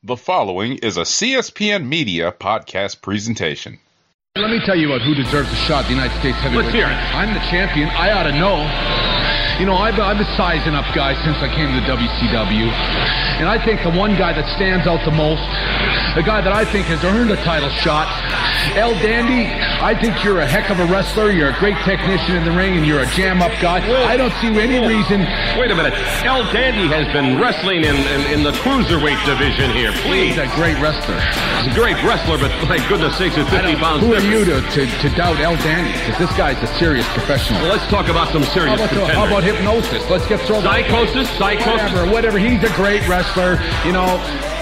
The following is a CSPN Media podcast presentation. Let me tell you about who deserves a shot at the United States heavyweight. Let's hear it. I'm the champion. I ought to know. You know, I've been sizing up guys since I came to the WCW. And I think the one guy that stands out the most, the guy that I think has earned a title shot, El Dandy, I think you're a heck of a wrestler. You're a great technician in the ring, and you're a jam-up guy. I don't see any reason. Wait a minute. El Dandy has been wrestling in the cruiserweight division here. Please. He's a great wrestler. He's a great wrestler, but my goodness sakes, it's 50 pounds Who are difference. you to doubt El Dandy? Because this guy's a serious professional. Well, let's talk about some serious contenders. How about hypnosis? Let's get thrown. Psychosis? Whatever. He's a great wrestler, you know.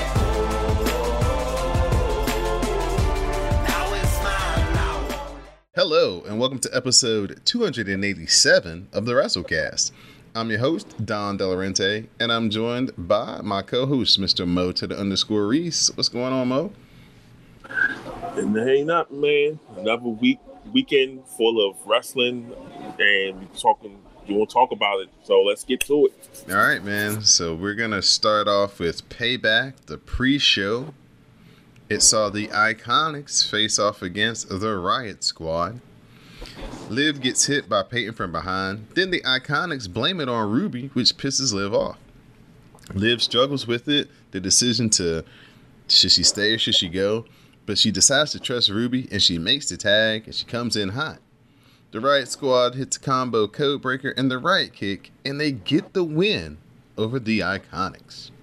Hello, and welcome to episode 287 of the WrestleCast. I'm your host, Don Delarente, and I'm joined by my co-host, Mr. Mo to the _. Reese. What's going on, Mo? And ain't nothing, man. Another weekend full of wrestling, and you want to talk about it, so let's get to it. All right, man. So we're going to start off with Payback, the pre-show. It saw the Iconics face off against the Riot Squad. Liv gets hit by Peyton from behind. Then the Iconics blame it on Ruby, which pisses Liv off. Liv struggles with it, the decision to, should she stay or should she go? But she decides to trust Ruby, and she makes the tag, and she comes in hot. The Riot Squad hits a combo codebreaker and the Riot Kick, and they get the win over the Iconics.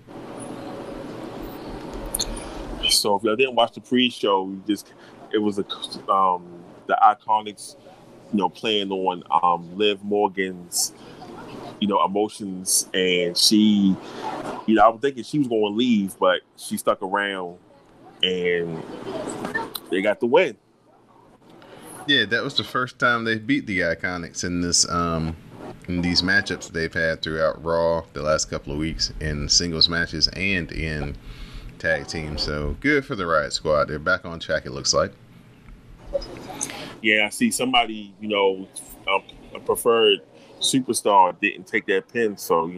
So if y'all didn't watch the pre-show, it was the Iconics, playing on Liv Morgan's, emotions, and she, I was thinking she was going to leave, but she stuck around, and they got the win. Yeah, that was the first time they beat the Iconics in this in these matchups they've had throughout Raw the last couple of weeks in singles matches and in tag teams. So good for the Riot Squad. They're back on track, it looks like. Yeah, I see somebody, a preferred superstar didn't take that pin, so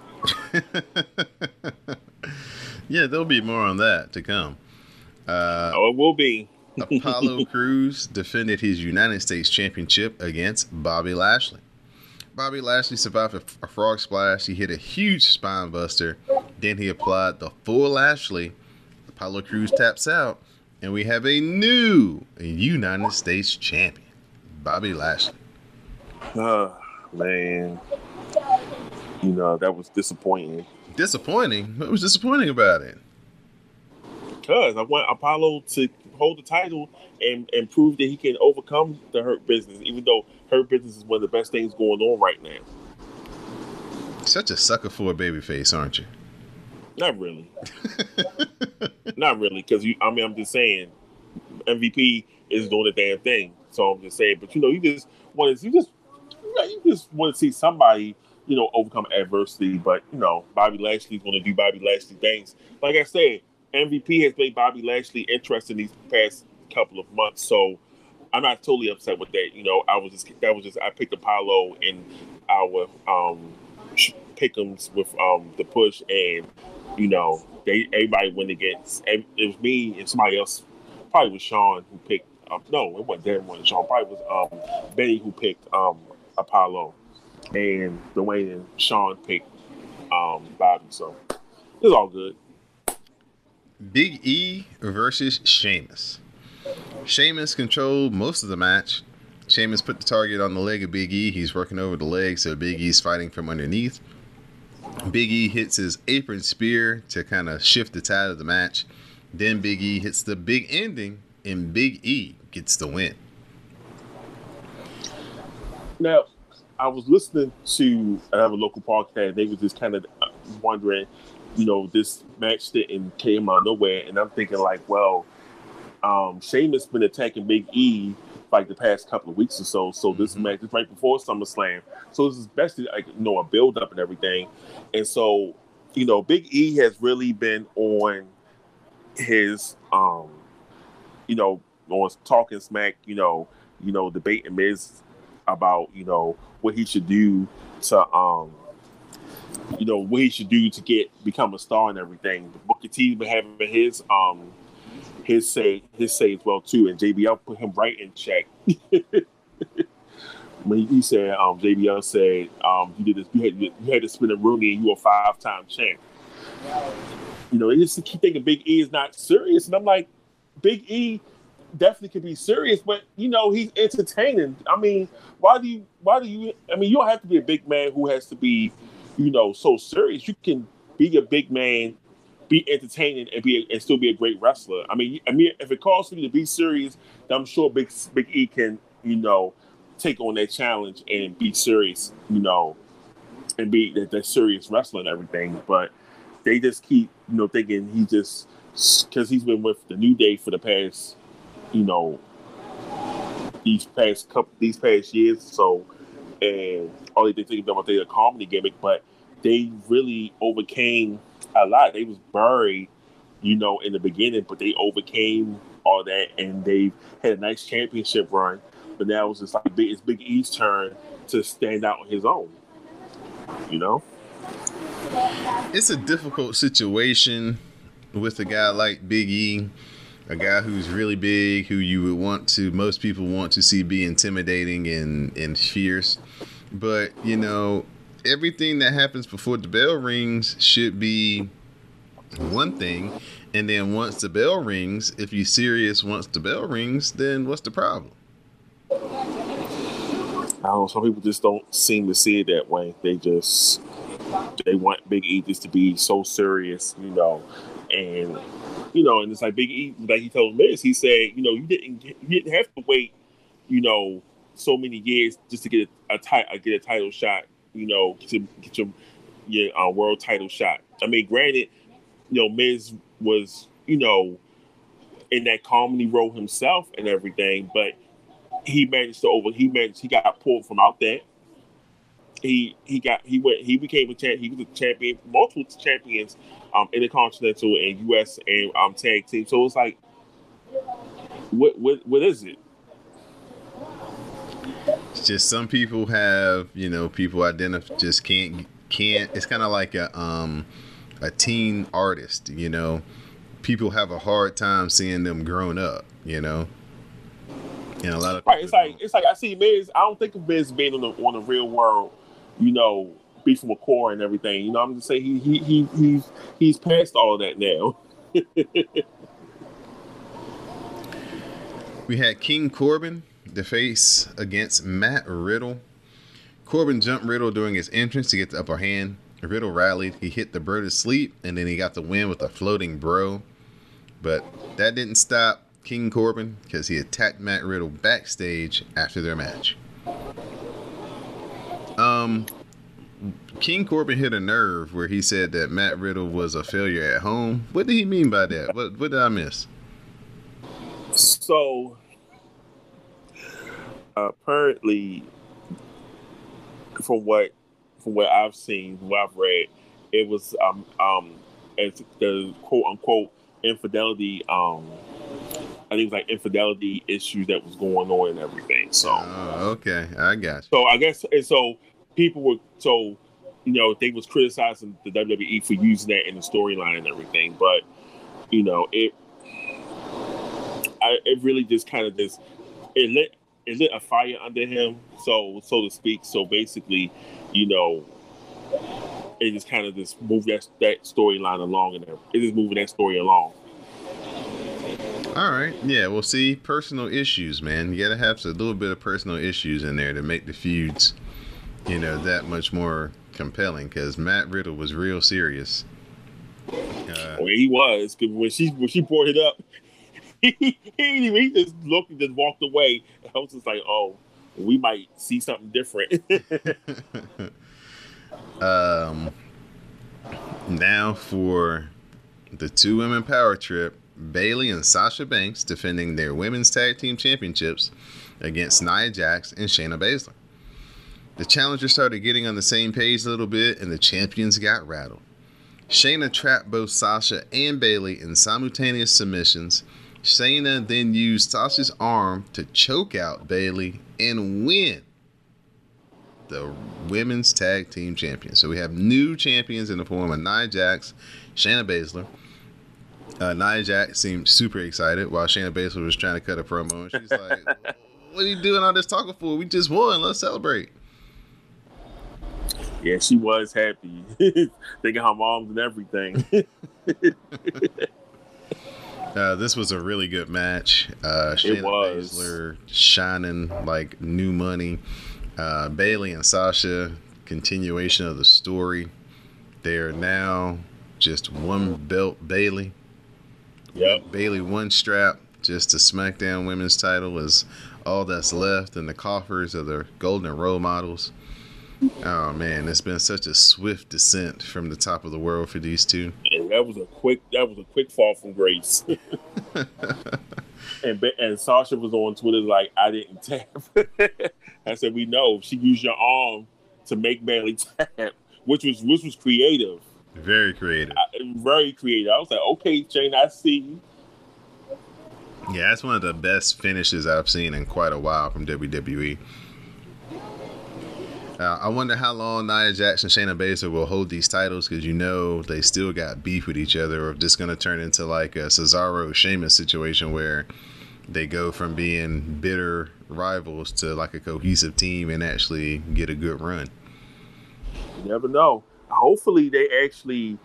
Yeah, there'll be more on that to come. It will be. Apollo Crews defended his United States Championship against Bobby Lashley. Bobby Lashley survived a frog splash. He hit a huge spine buster. Then he applied the full Lashley. Apollo Crews taps out. And we have a new United States champion, Bobby Lashley. Man. That was disappointing. Disappointing? What was disappointing about it? Because I want Apollo to hold the title and prove that he can overcome the Hurt Business, even though Hurt Business is one of the best things going on right now. Such a sucker for a babyface, aren't you? Not really. Not really, because I'm just saying, MVP is doing the damn thing. So I'm just saying, but you just want to see somebody, overcome adversity. But Bobby Lashley's going to do Bobby Lashley things. Like I said, MVP has made Bobby Lashley interested in these past couple of months, so I'm not totally upset with that. I picked Apollo in our pick'ems with the push, and everybody went against. It was me and somebody else. Probably was Sean who picked. No, it wasn't Darren. Wasn't Sean. Probably was Benny who picked Apollo, and Dwayne and Sean picked Bobby. So it's all good. Big E versus Sheamus. Sheamus controlled most of the match. Sheamus put the target on the leg of Big E. He's working over the leg, so Big E's fighting from underneath. Big E hits his apron spear to kind of shift the tide of the match. Then Big E hits the big ending, and Big E gets the win. Now, I was listening to another local podcast. They were just kind of wondering, this match didn't came out of nowhere, and I'm thinking Sheamus been attacking Big E like the past couple of weeks or so. So this match is right before SummerSlam. So this is basically a build up and everything. And so, Big E has really been on his on talking smack, debating Miz about, what he should do to what he should do to become a star and everything. Booker T been having his say as well too, and JBL put him right in check. When he said, JBL said, you did this, you had to spin a Rooney, and you a 5-time champ. They just keep thinking Big E is not serious, and I'm like, Big E definitely could be serious, but he's entertaining. I mean, why do you? I mean, you don't have to be a big man who has to be, so serious. You can be a big man, be entertaining, and still be a great wrestler. I mean, if it calls for you to be serious, then I'm sure Big E can, take on that challenge and be serious, and be that serious wrestler and everything. But they just keep, thinking he just, because he's been with the New Day for the past, these past years. So, and all they think about their comedy gimmick, but they really overcame a lot. They was buried, in the beginning, but they overcame all that, and they had a nice championship run. But now it's just like it's Big E's turn to stand out on his own. It's a difficult situation with a guy like Big E, a guy who's really big, who most people want to see be intimidating and fierce. But, everything that happens before the bell rings should be one thing. And then once the bell rings, if you're serious once the bell rings, then what's the problem? I don't know. Some people just don't seem to see it that way. They want Big E just to be so serious, and and it's like Big E, like he told Miz, he said, you didn't have to wait, so many years just to get a title shot, to get your world title shot. I mean, granted, Miz was, in that comedy role himself and everything, but he got pulled from out there. He became a champ. He was a champion, multiple champions, Intercontinental and US and tag team. So it's like, what is it? It's just some people have, people identify just can't. It's kind of like a teen artist, People have a hard time seeing them grown up, And a lot of it's like I see Miz. I don't think of Miz being on the real world, be from a core and everything. I'm just saying he's past all that now. We had King Corbin, the face, against Matt Riddle. Corbin jumped Riddle during his entrance to get the upper hand. Riddle rallied. He hit the bro to sleep, and then he got the win with a floating bro. But that didn't stop King Corbin because he attacked Matt Riddle backstage after their match. King Corbin hit a nerve where he said that Matt Riddle was a failure at home. What did he mean by that? What did I miss? So apparently, from what I've seen, what I've read, it was as the quote unquote infidelity. I think it was like infidelity issues that was going on and everything. So okay, I got you. So I guess, and so people were they was criticizing the WWE for using that in the storyline and everything, but it really just kind of just it lit a fire under him, so to speak. So basically, it just kind of just moved that storyline along, and it just moving that story along. All right, yeah. Well, see, personal issues, man. You gotta have a little bit of personal issues in there to make the feuds, that much more compelling. Because Matt Riddle was real serious. He was. Cause when she brought it up, he just looked and just walked away. I was just like, oh, we might see something different. Now for the 2-women power trip, Bayley and Sasha Banks defending their women's tag team championships against Nia Jax and Shayna Baszler. The challengers started getting on the same page a little bit, and the champions got rattled. Shayna trapped both Sasha and Bayley in simultaneous submissions. Shayna then used Sasha's arm to choke out Bayley and win. the women's tag team champions. So we have new champions in the form of Nia Jax, Shayna Baszler. Nia Jax seemed super excited while Shayna Baszler was trying to cut a promo. And she's like, what are you doing all this talking for? We just won. Let's celebrate. Yeah, she was happy. Thinking her moms and everything. This was a really good match. Shayna Baszler shining like new money. Bayley and Sasha, continuation of the story. They are now just one belt Bayley. Yep. Bayley one strap. Just the SmackDown Women's title is all that's left in the coffers of the Golden Role Models. Oh man, it's been such a swift descent from the top of the world for these two. And that was a quick fall from grace. and Sasha was on Twitter like, I didn't tap. I said, we know she used your arm to make Bayley tap, which was creative. Very creative. Very creative. I was like, okay, Shane, I see you. Yeah, that's one of the best finishes I've seen in quite a while from WWE. I wonder how long Nia Jax and Shayna Baszler will hold these titles, because you know they still got beef with each other, or if this is going to turn into like a Cesaro-Sheamus situation where they go from being bitter rivals to like a cohesive team and actually get a good run. You never know. Hopefully they actually,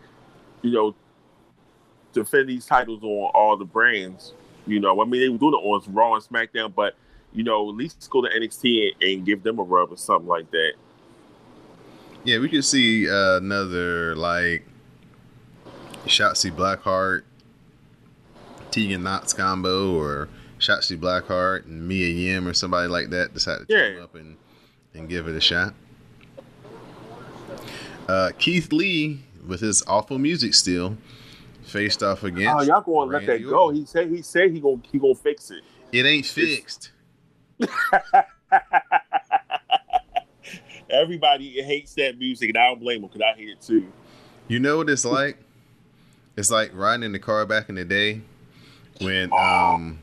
defend these titles on all the brands. I mean, they were doing it on Raw and SmackDown, but, at least go to NXT and give them a rub or something like that. Yeah, we could see another, like, Shotzi Blackheart, Tegan Knox combo, or Shotzi Blackheart and Mia Yim or somebody like that decide to team up and give it a shot. Keith Lee, with his awful music still, faced off against. Oh, y'all going to let that go? He said he gonna fix it. It ain't fixed. Everybody hates that music, and I don't blame them because I hate it too. You know what it's like? It's like riding in the car back in the day when when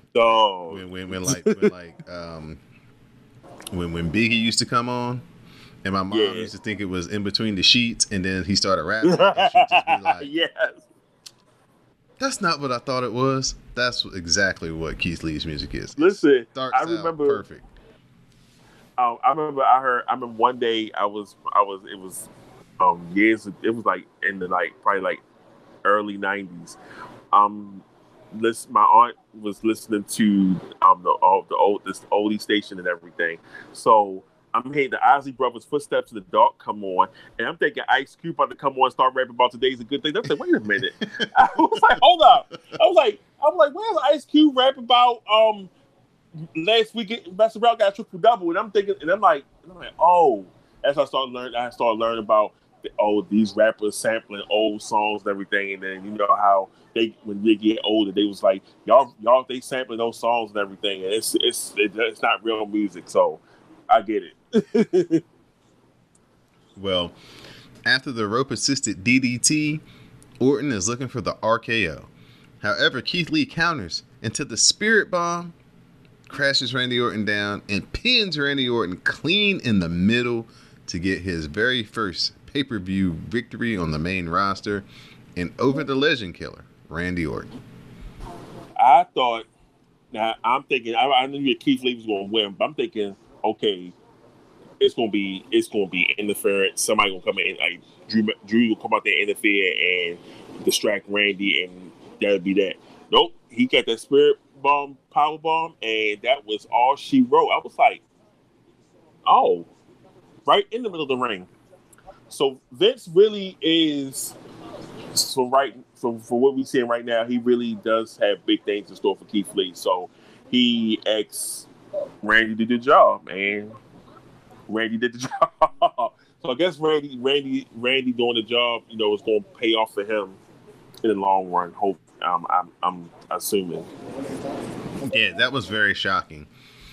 Biggie used to come on. And my mom used to think it was In Between the Sheets, and then he started rapping, and she'd just be like, yes. That's not what I thought it was. That's exactly what Keith Lee's music is. Listen, I remember perfect. I remember one day it was years. It was like in the probably early 90s. My aunt was listening to this oldie station and everything. So I'm hearing the Isley Brothers' Footsteps in the Dark come on, and I'm thinking Ice Cube about to come on and start rapping about today's a good thing. I'm like, wait a minute. I was like, hold up. I'm like, where's Ice Cube rapping about last week Master Brown got a triple double? And I'm thinking, and I'm like, oh. As I started learning about these rappers sampling old songs and everything, and then you know how when they get older, they was like, y'all they sampling those songs and everything, and it's not real music, so I get it. Well, after the rope-assisted DDT, Orton is looking for the RKO. However, Keith Lee counters into the Spirit Bomb, crashes Randy Orton down, and pins Randy Orton clean in the middle to get his very first pay-per-view victory on the main roster and over the Legend Killer, Randy Orton. I thought, now I'm thinking, I knew that Keith Lee was going to win, but I'm thinking, okay, it's gonna be interference. Somebody gonna come in, like Drew will come out there and interfere and distract Randy, and that'll be that. Nope, he got that Spirit Bomb, Power Bomb, and that was all she wrote. I was like, oh, right in the middle of the ring. So Vince really is for what we're seeing right now. He really does have big things in store for Keith Lee. So he asked Randy to do the job, and Randy did the job. So I guess Randy doing the job, is going to pay off for him in the long run. Hope I'm assuming. Yeah, that was very shocking.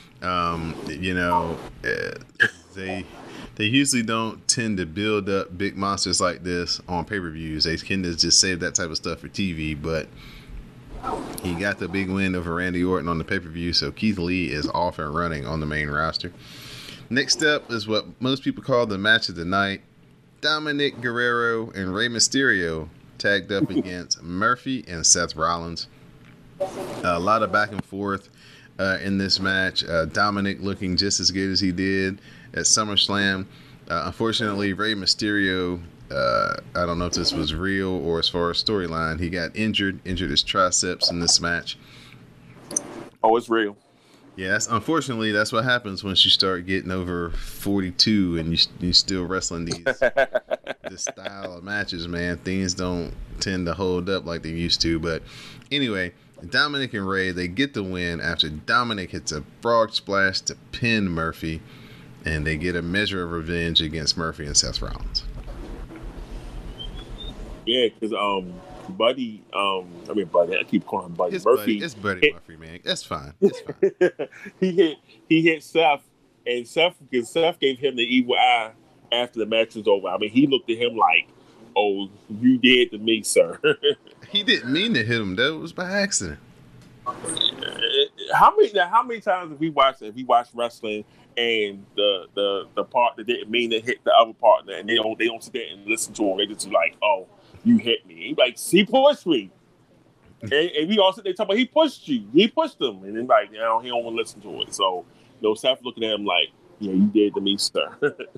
They usually don't tend to build up big monsters like this on pay-per-views. They tend to just save that type of stuff for TV, but he got the big win over Randy Orton on the pay-per-view, so Keith Lee is off and running on the main roster. Next up is what most people call the match of the night. Dominic Guerrero and Rey Mysterio tagged up against Murphy and Seth Rollins. A lot of back and forth in this match. Dominic looking just as good as he did at SummerSlam. Unfortunately, Rey Mysterio, I don't know if this was real or as far as storyline, he got injured his triceps in this match. Oh, it's real. Yeah, unfortunately, that's what happens once you start getting over 42 and you still wrestling this style of matches, man. Things don't tend to hold up like they used to. But anyway, Dominic and Rey, they get the win after Dominic hits a frog splash to pin Murphy, and they get a measure of revenge against Murphy and Seth Rollins. Yeah, because Buddy, I keep calling him Buddy. It's Buddy Murphy, man. That's fine. It's fine. he hit Seth, and Seth gave him the evil eye after the match was over. I mean, he looked at him like, "Oh, you did to me, sir." He didn't mean to hit him, though. It was by accident. How many times have we watched wrestling and the part that didn't mean to hit the other partner, and they don't sit there and listen to him. They just like, "Oh, you hit me." He's like, "He pushed me," and we all sit there talking about he pushed you, he pushed him, and then like, he don't want to listen to it. So, Seth looking at him like, "Yeah, you did to me, sir."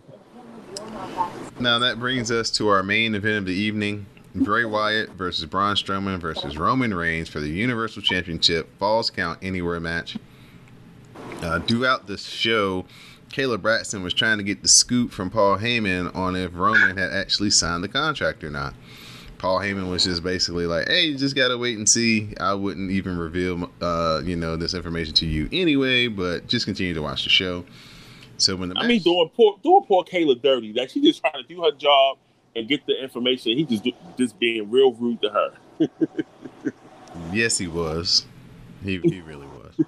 Now that brings us to our main event of the evening: Bray Wyatt versus Braun Strowman versus Roman Reigns for the Universal Championship Falls Count Anywhere match. Throughout the show, Kayla Braxton was trying to get the scoop from Paul Heyman on if Roman had actually signed the contract or not. Paul Heyman was just basically like, "Hey, you just gotta wait and see. I wouldn't even reveal, this information to you anyway, but just continue to watch the show." So when the match, doing poor Kayla dirty. Like, she just trying to do her job and get the information. He just being real rude to her. Yes, he was. He really was.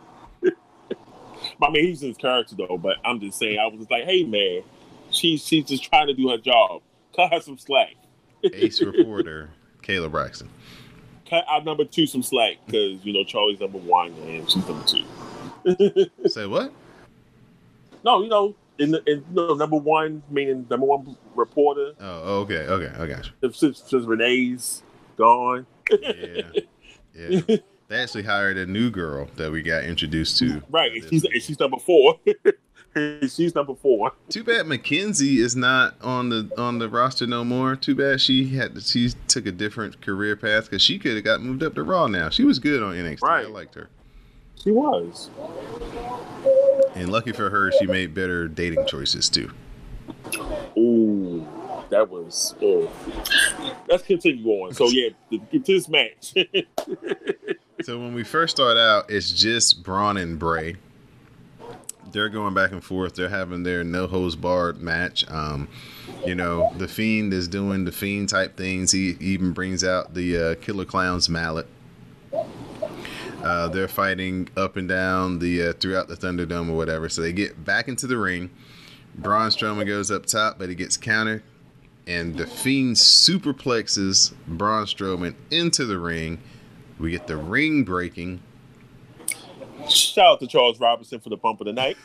I mean, he's in his character though. But I'm just saying, I was just like, "Hey, man, she's just trying to do her job. Cut her some slack." Ace reporter Kayla Braxton. Cut our number 2 some slack, because Charlie's number 1 and she's number 2. Say what? No, number 1 meaning number 1 reporter. Oh, okay, I got you. Since Renee's gone. Yeah. They actually hired a new girl that we got introduced to. Right, and she's number 4. She's number 4. Too bad Mackenzie is not on the roster no more. Too bad she took a different career path, because she could have got moved up to Raw now. She was good on NXT. Right. I liked her. She was. And lucky for her, she made better dating choices too. Ooh, that was. Let's continue on. So yeah, get to this match. So when we first start out, it's just Braun and Bray. They're going back and forth. They're having their no holds barred match. The Fiend is doing the Fiend type things. He even brings out the Killer Clown's mallet. They're fighting up and down throughout the Thunderdome or whatever. So they get back into the ring. Braun Strowman goes up top, but he gets countered, and the Fiend superplexes Braun Strowman into the ring. We get the ring breaking. Shout out to Charles Robinson for the bump of the night.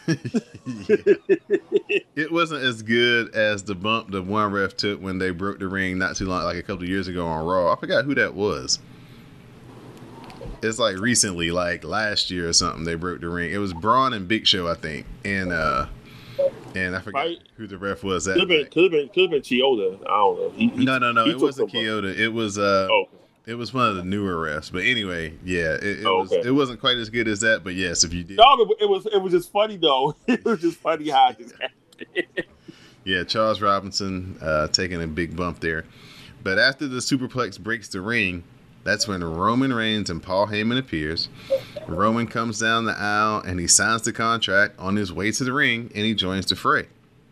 It wasn't as good as the bump the one ref took when they broke the ring not too long, like a couple of years ago on Raw. I forgot who that was. It's like recently, like last year or something, they broke the ring. It was Braun and Big Show, I think. And I forgot who the ref was. Could have been Chioda. I don't know. No. It wasn't Chioda. It was It was one of the newer refs, but anyway, yeah, it wasn't quite as good as that. But yes, if you did, no, it was just funny though. It was just funny how it just happened. Yeah, Charles Robinson taking a big bump there. But after the superplex breaks the ring, that's when Roman Reigns and Paul Heyman appears. Roman comes down the aisle and he signs the contract on his way to the ring, and he joins the fray.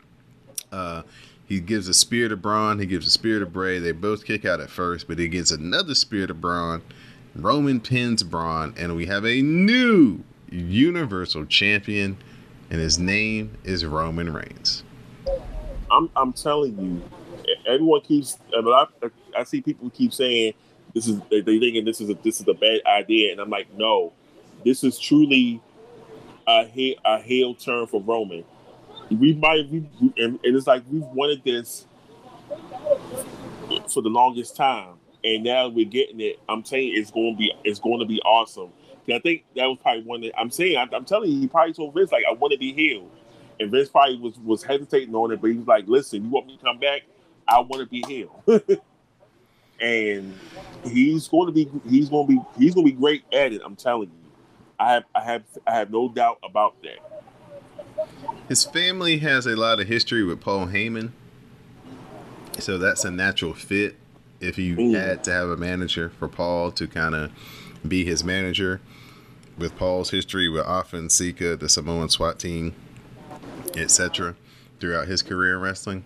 He gives a spear to Braun. He gives a spear to Bray. They both kick out at first, but he gives another spear to Braun. Roman pins Braun, and we have a new Universal Champion, and his name is Roman Reigns. I'm telling you, everyone keeps. I see people keep saying this is. They thinking this is a bad idea, and I'm like, no, this is truly a heel turn for Roman. and it's like we've wanted this for the longest time, and now we're getting it. I'm saying it's going to be awesome. And I think that was probably one that I'm saying. I'm telling you, he probably told Vince like, I want to be healed, and Vince probably was hesitating on it, but he was like, listen, you want me to come back? I want to be healed. And he's going to be great at it. I'm telling you, I have no doubt about that. His family has a lot of history with Paul Heyman, so that's a natural fit. If you had to have a manager for Paul to kind of be his manager, with Paul's history with Afa, Sika, the Samoan SWAT team, etc., throughout his career in wrestling.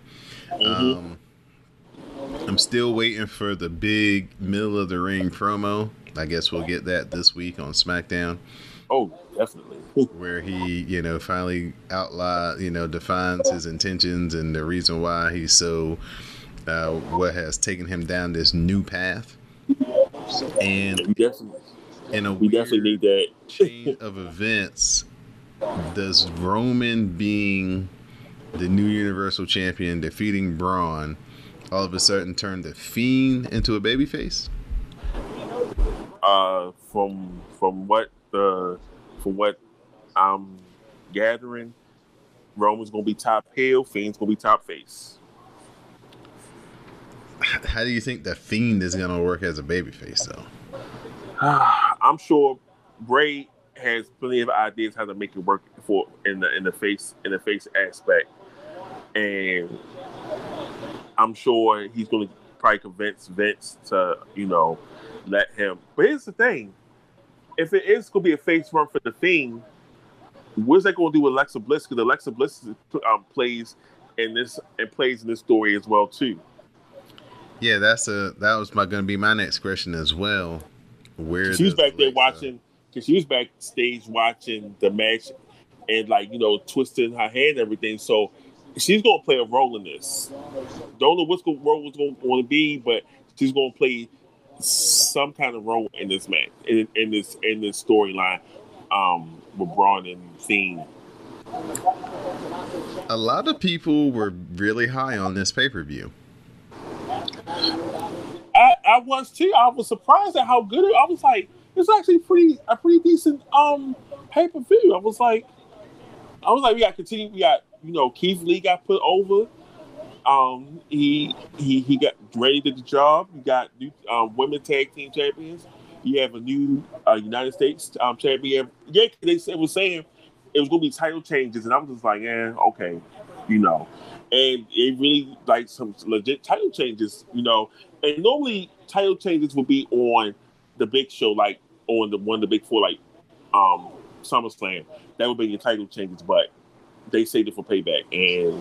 I'm still waiting for the big middle of the ring promo. I guess we'll get that this week on SmackDown. Oh, definitely. Where he, finally defines his intentions and the reason why he's so, what has taken him down this new path. And we definitely need that chain of events. Does Roman being the new Universal Champion, defeating Braun, all of a sudden turn the Fiend into a babyface? From what I'm gathering, Roman's gonna be top heel, Fiend's gonna be top face. How do you think the Fiend is gonna work as a babyface, though? I'm sure Bray has plenty of ideas how to make it work for in the face aspect, and I'm sure he's going to probably convince Vince to let him. But here's the thing: if it is going to be a face run for the Fiend, what's that going to do with Alexa Bliss? Because Alexa Bliss plays in this story as well too. Yeah, that was going to be my next question as well. Where she was back there watching, because she was backstage watching the match and twisting her hand and everything. So she's gonna play a role in this. Don't know what role was going to be, but she's gonna play some kind of role in this match, in this storyline with Braun and Fiend. A lot of people were really high on this pay-per-view. I was too. I was surprised at how good I was like, it's actually a pretty decent pay-per-view. I was like, we got to continue. We got, Keith Lee got put over. He got ready to the job. You got new women tag team champions. You have a new United States champion. Yeah, they was saying it was going to be title changes, and I was just like, okay, And it really like some legit title changes, And normally title changes would be on the big show, like on one of the big four, like SummerSlam. That would be your title changes, but they saved it for Payback. And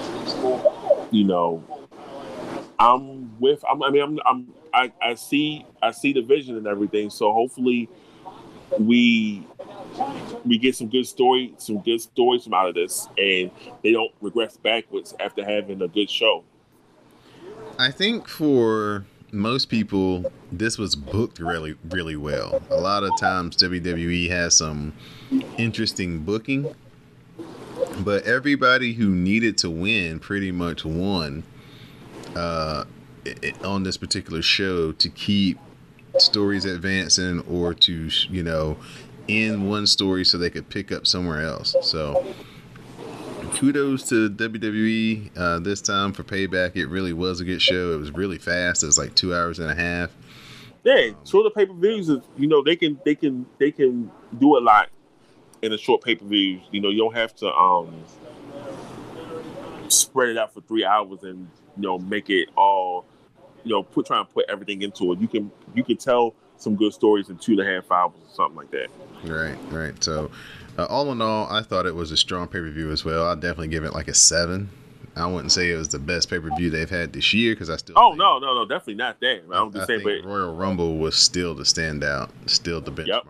I see the vision and everything. So hopefully we get some good stories from out of this, and they don't regress backwards after having a good show. I think for most people, this was booked really, really well. A lot of times WWE has some interesting booking, but everybody who needed to win pretty much won on this particular show to keep stories advancing, or to end one story so they could pick up somewhere else. So kudos to WWE this time for Payback. It really was a good show. It was really fast. It was like 2 hours and a half. Yeah, so the pay-per-views, they can do a lot in a short pay-per-view. You don't have to spread it out for 3 hours and make it all try and put everything into it. You can tell some good stories in 2.5 hours or something like that. Right. So all in all, I thought it was a strong pay-per-view as well. I'll definitely give it like a 7. I wouldn't say it was the best pay-per-view they've had this year, because I still no, definitely not that. I'm just saying, but Royal Rumble was still the standout, still the benchmark. Yep.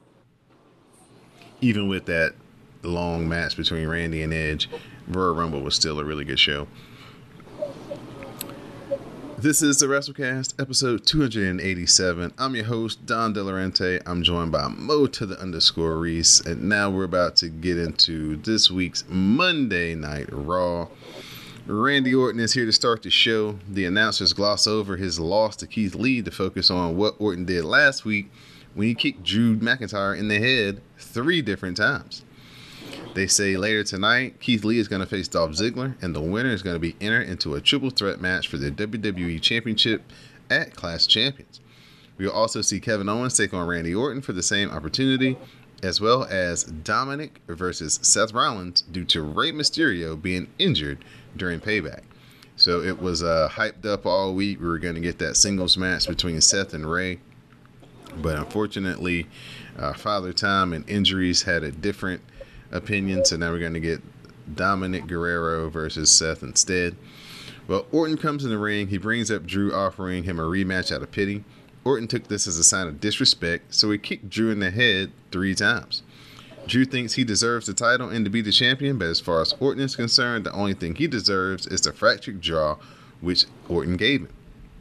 Even with that long match between Randy and Edge, Royal Rumble was still a really good show. This is the WrestleCast, episode 287. I'm your host, Don DeLaurenti. I'm joined by Mo to the _ Reese, and now we're about to get into this week's Monday Night Raw. Randy Orton is here to start the show. The announcers gloss over his loss to Keith Lee to focus on what Orton did last week when he kicked Drew McIntyre in the head 3 different times. They say later tonight, Keith Lee is going to face Dolph Ziggler, and the winner is going to be entered into a triple threat match for the WWE Championship at Clash Champions. We will also see Kevin Owens take on Randy Orton for the same opportunity, as well as Dominic versus Seth Rollins due to Rey Mysterio being injured during Payback. So it was hyped up all week. We were going to get that singles match between Seth and Rey, but unfortunately, Father Time and injuries had a different opinion, so now we're going to get Dominic Guerrero versus Seth instead. Well, Orton comes in the ring. He brings up Drew, offering him a rematch out of pity. Orton took this as a sign of disrespect, so he kicked Drew in the head 3 times. Drew thinks he deserves the title and to be the champion, but as far as Orton is concerned, the only thing he deserves is the fractured jaw, which Orton gave him.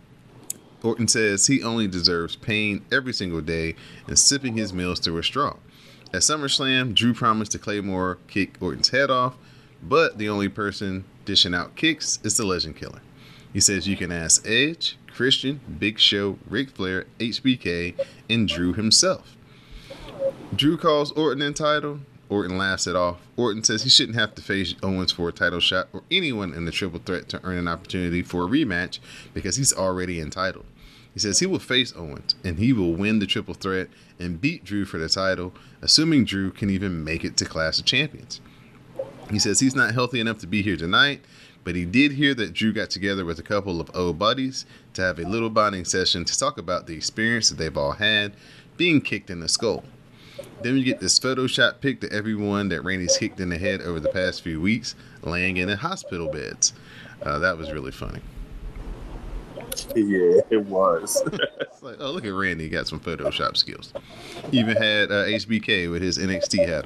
Orton says he only deserves pain every single day and sipping his meals through a straw. At SummerSlam, Drew promised to Claymore kick Orton's head off, but the only person dishing out kicks is the Legend Killer. He says you can ask Edge, Christian, Big Show, Ric Flair, HBK, and Drew himself. Drew calls Orton entitled. Orton laughs it off. Orton says he shouldn't have to face Owens for a title shot or anyone in the triple threat to earn an opportunity for a rematch because he's already entitled. He says he will face Owens, and he will win the triple threat and beat Drew for the title, assuming Drew can even make it to Clash of Champions. He says he's not healthy enough to be here tonight, but he did hear that Drew got together with a couple of old buddies to have a little bonding session to talk about the experience that they've all had being kicked in the skull. Then we get this Photoshop pic to everyone that Randy's kicked in the head over the past few weeks, laying in hospital beds. That was really funny. Yeah, it was. It's like, oh, look at Randy, got some Photoshop skills. Even had HBK with his NXT hat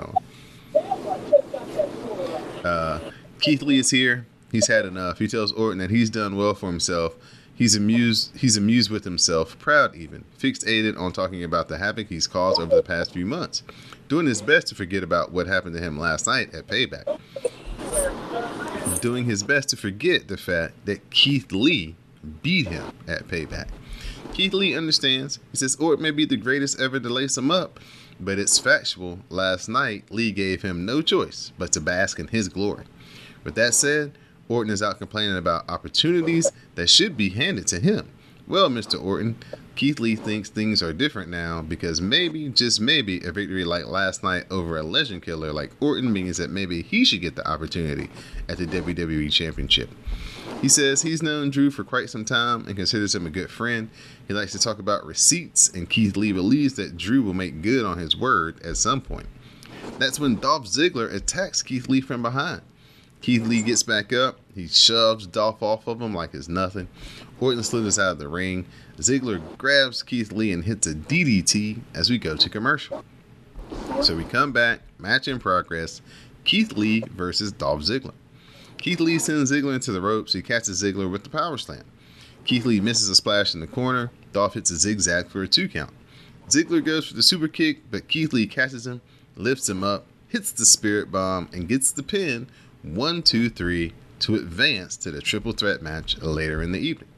on. Keith Lee is here. He's had enough. He tells Orton that he's done well for himself. He's amused with himself, proud even, fixated on talking about the havoc he's caused over the past few months, doing his best to forget about what happened to him last night at Payback. Doing his best to forget the fact that Keith Lee beat him at Payback. Keith Lee understands. He says Orton may be the greatest ever to lace him up, but it's factual. Last night, Lee gave him no choice but to bask in his glory. With that said, Orton is out complaining about opportunities that should be handed to him. Well, Mr. Orton, Keith Lee thinks things are different now because maybe, just maybe, a victory like last night over a Legend Killer like Orton means that maybe he should get the opportunity at the WWE Championship. He says he's known Drew for quite some time and considers him a good friend. He likes to talk about receipts, and Keith Lee believes that Drew will make good on his word at some point. That's when Dolph Ziggler attacks Keith Lee from behind. Keith Lee gets back up. He shoves Dolph off of him like it's nothing. Orton slithers out of the ring. Ziggler grabs Keith Lee and hits a DDT as we go to commercial. So we come back, match in progress. Keith Lee versus Dolph Ziggler. Keith Lee sends Ziggler into the ropes. He catches Ziggler with the power slam. Keith Lee misses a splash in the corner. Dolph hits a zigzag for a 2 count. Ziggler goes for the super kick, but Keith Lee catches him, lifts him up, hits the spirit bomb, and gets the pin 1, 2, 3 to advance to the triple threat match later in the evening.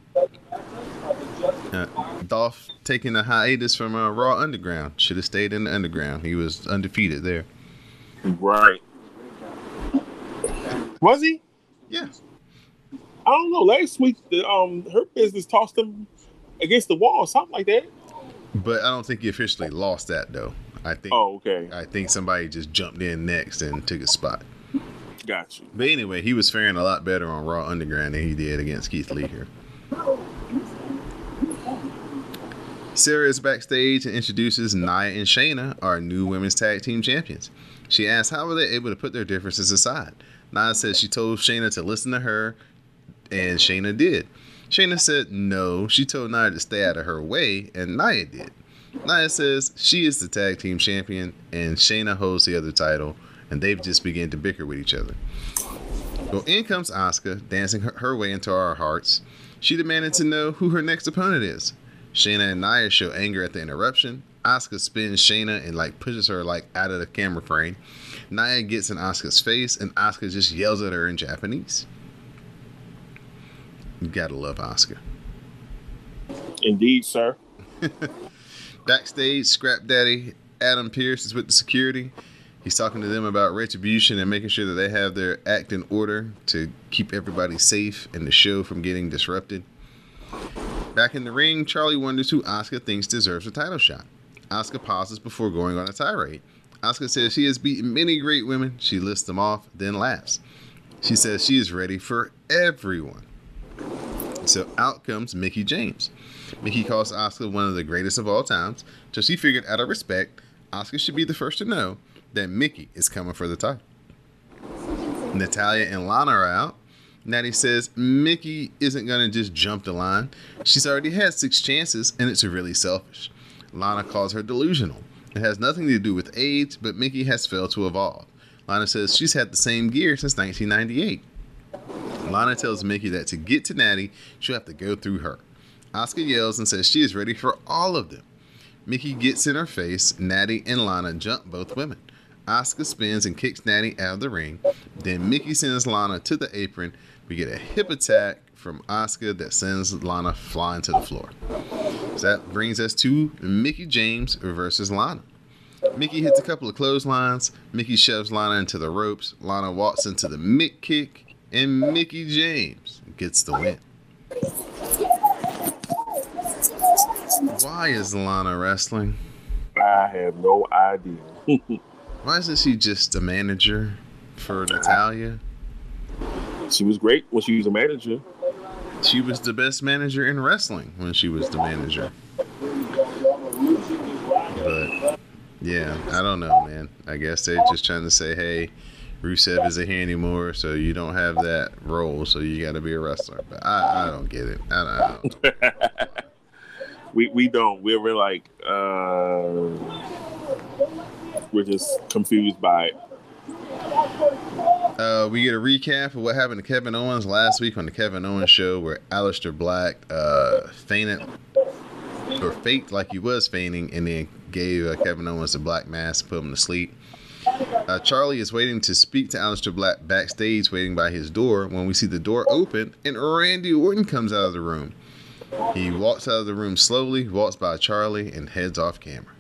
Dolph taking a hiatus from Raw Underground. Should have stayed in the Underground. He was undefeated there. Right. Was he? Yeah. I don't know. Last week, Hurt Business tossed him against the wall or something like that. But I don't think he officially lost that, though. I think. Oh, okay. I think somebody just jumped in next and took his spot. Got you. But anyway, he was faring a lot better on Raw Underground than he did against Keith Lee here. Sarah is backstage and introduces Nia and Shayna, our new women's tag team champions. She asks how were they able to put their differences aside. Nia says she told Shayna to listen to her, and Shayna did. Shayna said no, she told Nia to stay out of her way, and Nia did. Nia says she is the tag team champion, and Shayna holds the other title, and they've just begun to bicker with each other. Well, in comes Asuka, dancing her way into our hearts. She demanded to know who her next opponent is. Shayna and Nia show anger at the interruption. Asuka spins Shayna and pushes her out of the camera frame. Nia gets in Asuka's face and Asuka just yells at her in Japanese. You gotta love Asuka. Indeed, sir. Backstage, Scrap Daddy Adam Pearce is with the security. He's talking to them about retribution and making sure that they have their act in order to keep everybody safe and the show from getting disrupted. Back in the ring, Charlie wonders who Asuka thinks deserves a title shot. Asuka pauses before going on a tirade. Asuka says she has beaten many great women. She lists them off, then laughs. She says she is ready for everyone. So out comes Mickie James. Mickie calls Asuka one of the greatest of all times, so she figured out of respect, Asuka should be the first to know that Mickie is coming for the title. Natalya and Lana are out. Natty says Mickie isn't going to just jump the line. She's already had 6 chances, and it's really selfish. Lana calls her delusional. It has nothing to do with age, but Mickie has failed to evolve. Lana says she's had the same gear since 1998. Lana tells Mickie that to get to Natty, she'll have to go through her. Asuka yells and says she is ready for all of them. Mickie gets in her face. Natty and Lana jump both women. Asuka spins and kicks Natty out of the ring. Then Mickie sends Lana to the apron. We get a hip attack from Asuka that sends Lana flying to the floor. So that brings us to Mickie James versus Lana. Mickie hits a couple of clotheslines. Mickie shoves Lana into the ropes. Lana walks into the Mick kick, and Mickie James gets the win. Why is Lana wrestling? I have no idea. Why isn't she just a manager for Natalya? She was great when she was a manager. She was the best manager in wrestling when she was the manager. But, yeah, I don't know, man. I guess they're just trying to say, hey, Rusev isn't here anymore, so you don't have that role, so you got to be a wrestler. But I don't get it. I don't. We don't. We're like, we're just confused by it. We get a recap of what happened to Kevin Owens last week on the Kevin Owens show, where Aleister Black fainted, or faked like he was fainting, and then gave Kevin Owens a black mask, put him to sleep. Charlie is waiting to speak to Aleister Black backstage, waiting by his door, when we see the door open and Randy Orton comes out of the room. He walks out of the room slowly, walks by Charlie, and heads off camera.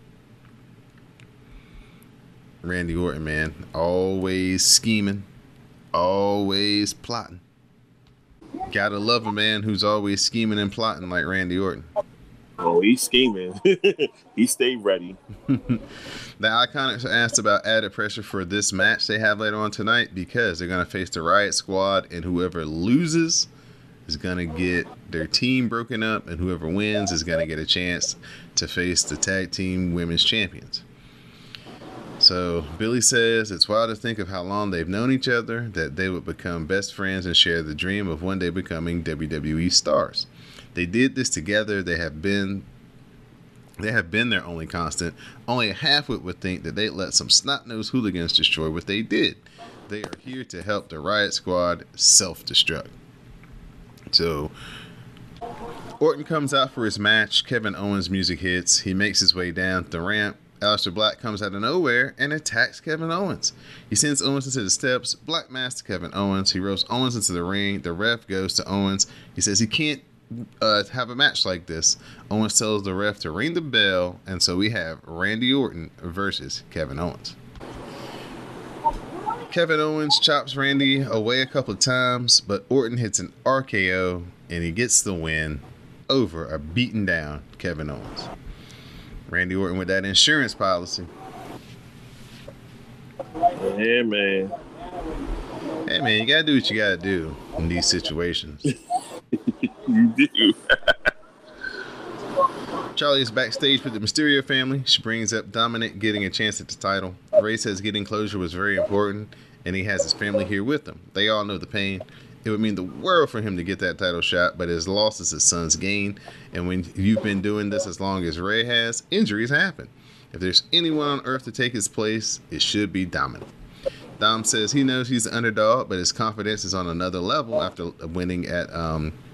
Randy Orton, man, always scheming, always plotting. Gotta love a man who's always scheming and plotting like Randy Orton. Oh, he's scheming. He stayed ready. The Iconics are asked about added pressure for this match they have later on tonight, because they're going to face the Riot Squad, and whoever loses is going to get their team broken up, and whoever wins is going to get a chance to face the tag team women's champions. So Billy says it's wild to think of how long they've known each other, that they would become best friends and share the dream of one day becoming WWE stars. They did this together. They have been their only constant. Only a halfwit would think that they'd let some snot-nosed hooligans destroy what they did. They are here to help the Riot Squad self-destruct. So Orton comes out for his match. Kevin Owens' music hits. He makes his way down the ramp. Aleister Black comes out of nowhere and attacks Kevin Owens. He sends Owens into the steps. Black mask to Kevin Owens. He rolls Owens into the ring. The ref goes to Owens. He says he can't have a match like this. Owens tells the ref to ring the bell, and so we have Randy Orton versus Kevin Owens. Kevin Owens chops Randy away a couple of times, but Orton hits an RKO, and he gets the win over a beaten down Kevin Owens. Randy Orton with that insurance policy. Yeah, man. Hey, man, you gotta do what you gotta do in these situations. You do. Charlie is backstage with the Mysterio family. She brings up Dominic getting a chance at the title. Ray says getting closure was very important, and he has his family here with him. They all know the pain. It would mean the world for him to get that title shot, but his loss is his son's gain. And when you've been doing this as long as Ray has, injuries happen. If there's anyone on earth to take his place, it should be Dominic. Dom says he knows he's the underdog, but his confidence is on another level after winning at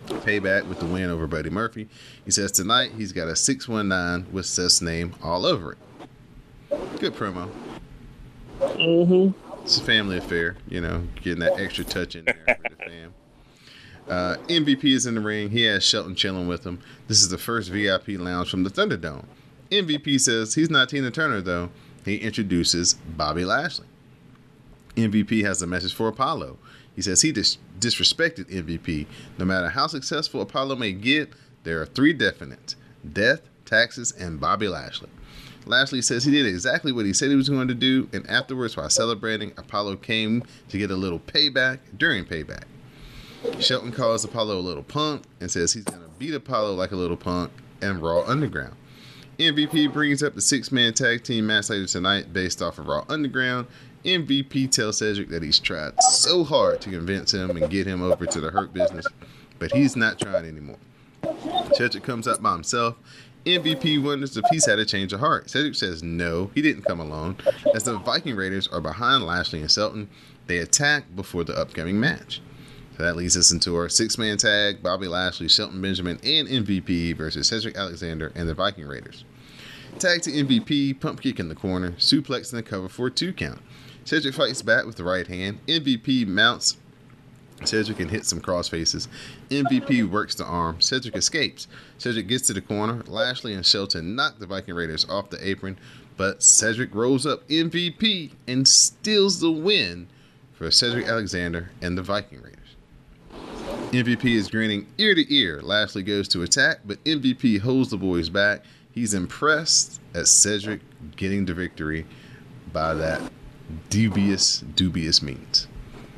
Payback with the win over Buddy Murphy. He says tonight he's got a 619 with Seth's name all over it. Good promo. It's a family affair, you know, getting that extra touch in there for the fam. MVP is in the ring. He has Shelton chilling with him. This is the first VIP lounge from the Thunderdome. MVP says he's not Tina Turner, though. He introduces Bobby Lashley. MVP has a message for Apollo. He says he disrespected MVP. No matter how successful Apollo may get, there are 3 definites: death, taxes, and Bobby Lashley. Lashley says he did exactly what he said he was going to do, and afterwards, while celebrating, Apollo came to get a little payback during Payback. Shelton calls Apollo a little punk and says he's going to beat Apollo like a little punk and Raw Underground. MVP brings up the 6-man tag team match later tonight based off of Raw Underground. MVP tells Cedric that he's tried so hard to convince him and get him over to the Hurt Business, but he's not trying anymore. Cedric comes up by himself. MVP wonders if he's had a change of heart. Cedric says no, he didn't come alone. As the Viking Raiders are behind Lashley and Shelton, they attack before the upcoming match. So that leads us into our 6-man tag: Bobby Lashley, Shelton Benjamin, and MVP versus Cedric Alexander and the Viking Raiders. Tag to MVP, pump kick in the corner, suplex in the cover for a 2 count. Cedric fights back with the right hand. MVP mounts Cedric and hits some cross faces. MVP works the arm. Cedric escapes. Cedric gets to the corner. Lashley and Shelton knock the Viking Raiders off the apron, but Cedric rolls up MVP and steals the win for Cedric Alexander and the Viking Raiders. MVP is grinning ear to ear. Lashley goes to attack, but MVP holds the boys back. He's impressed at Cedric getting the victory by that dubious means.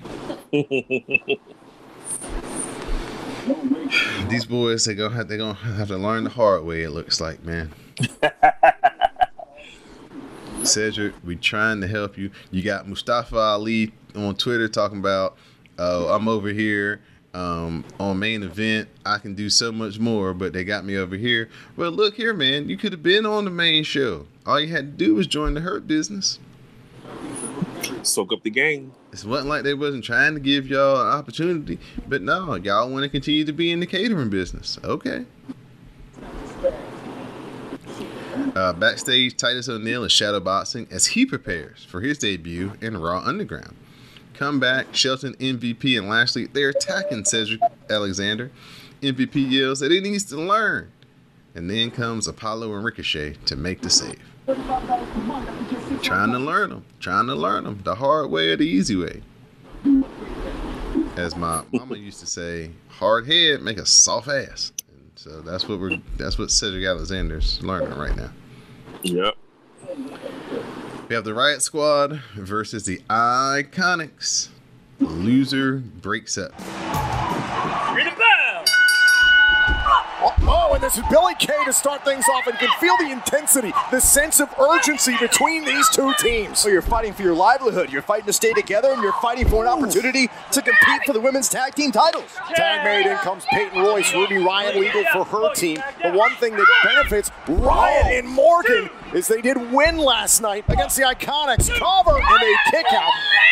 These boys, they're gonna have to learn the hard way, it looks like, man. Cedric, we trying to help you. You got Mustafa Ali on Twitter talking about, oh, I'm over here on Main Event. I can do so much more, but they got me over here. Well, look here, man. You could have been on the main show. All you had to do was join the Hurt Business. Soak up the game. It wasn't like they wasn't trying to give y'all an opportunity, but no, y'all want to continue to be in the catering business. Okay. Backstage, Titus O'Neil is shadowboxing as he prepares for his debut in Raw Underground. Come back, Shelton, MVP, and Lashley, they're attacking Cedric Alexander. MVP yells that he needs to learn. And then comes Apollo and Ricochet to make the save. Trying to learn them the hard way or the easy way. As my mama used to say, hard head make a soft ass. And so that's what Cedric Alexander's learning right now. Yep. We have the Riot Squad versus the Iconics. Loser breaks up. Oh, and this is Billy Kay to start things off, and you can feel the intensity, the sense of urgency between these two teams. So you're fighting for your livelihood, you're fighting to stay together, and you're fighting for an opportunity to compete for the women's tag team titles. Tag made in comes Peyton Royce, Ruby Riott legal for her team. The one thing that benefits Riott and Morgan is they did win last night against the Iconics. Cover and a kick out.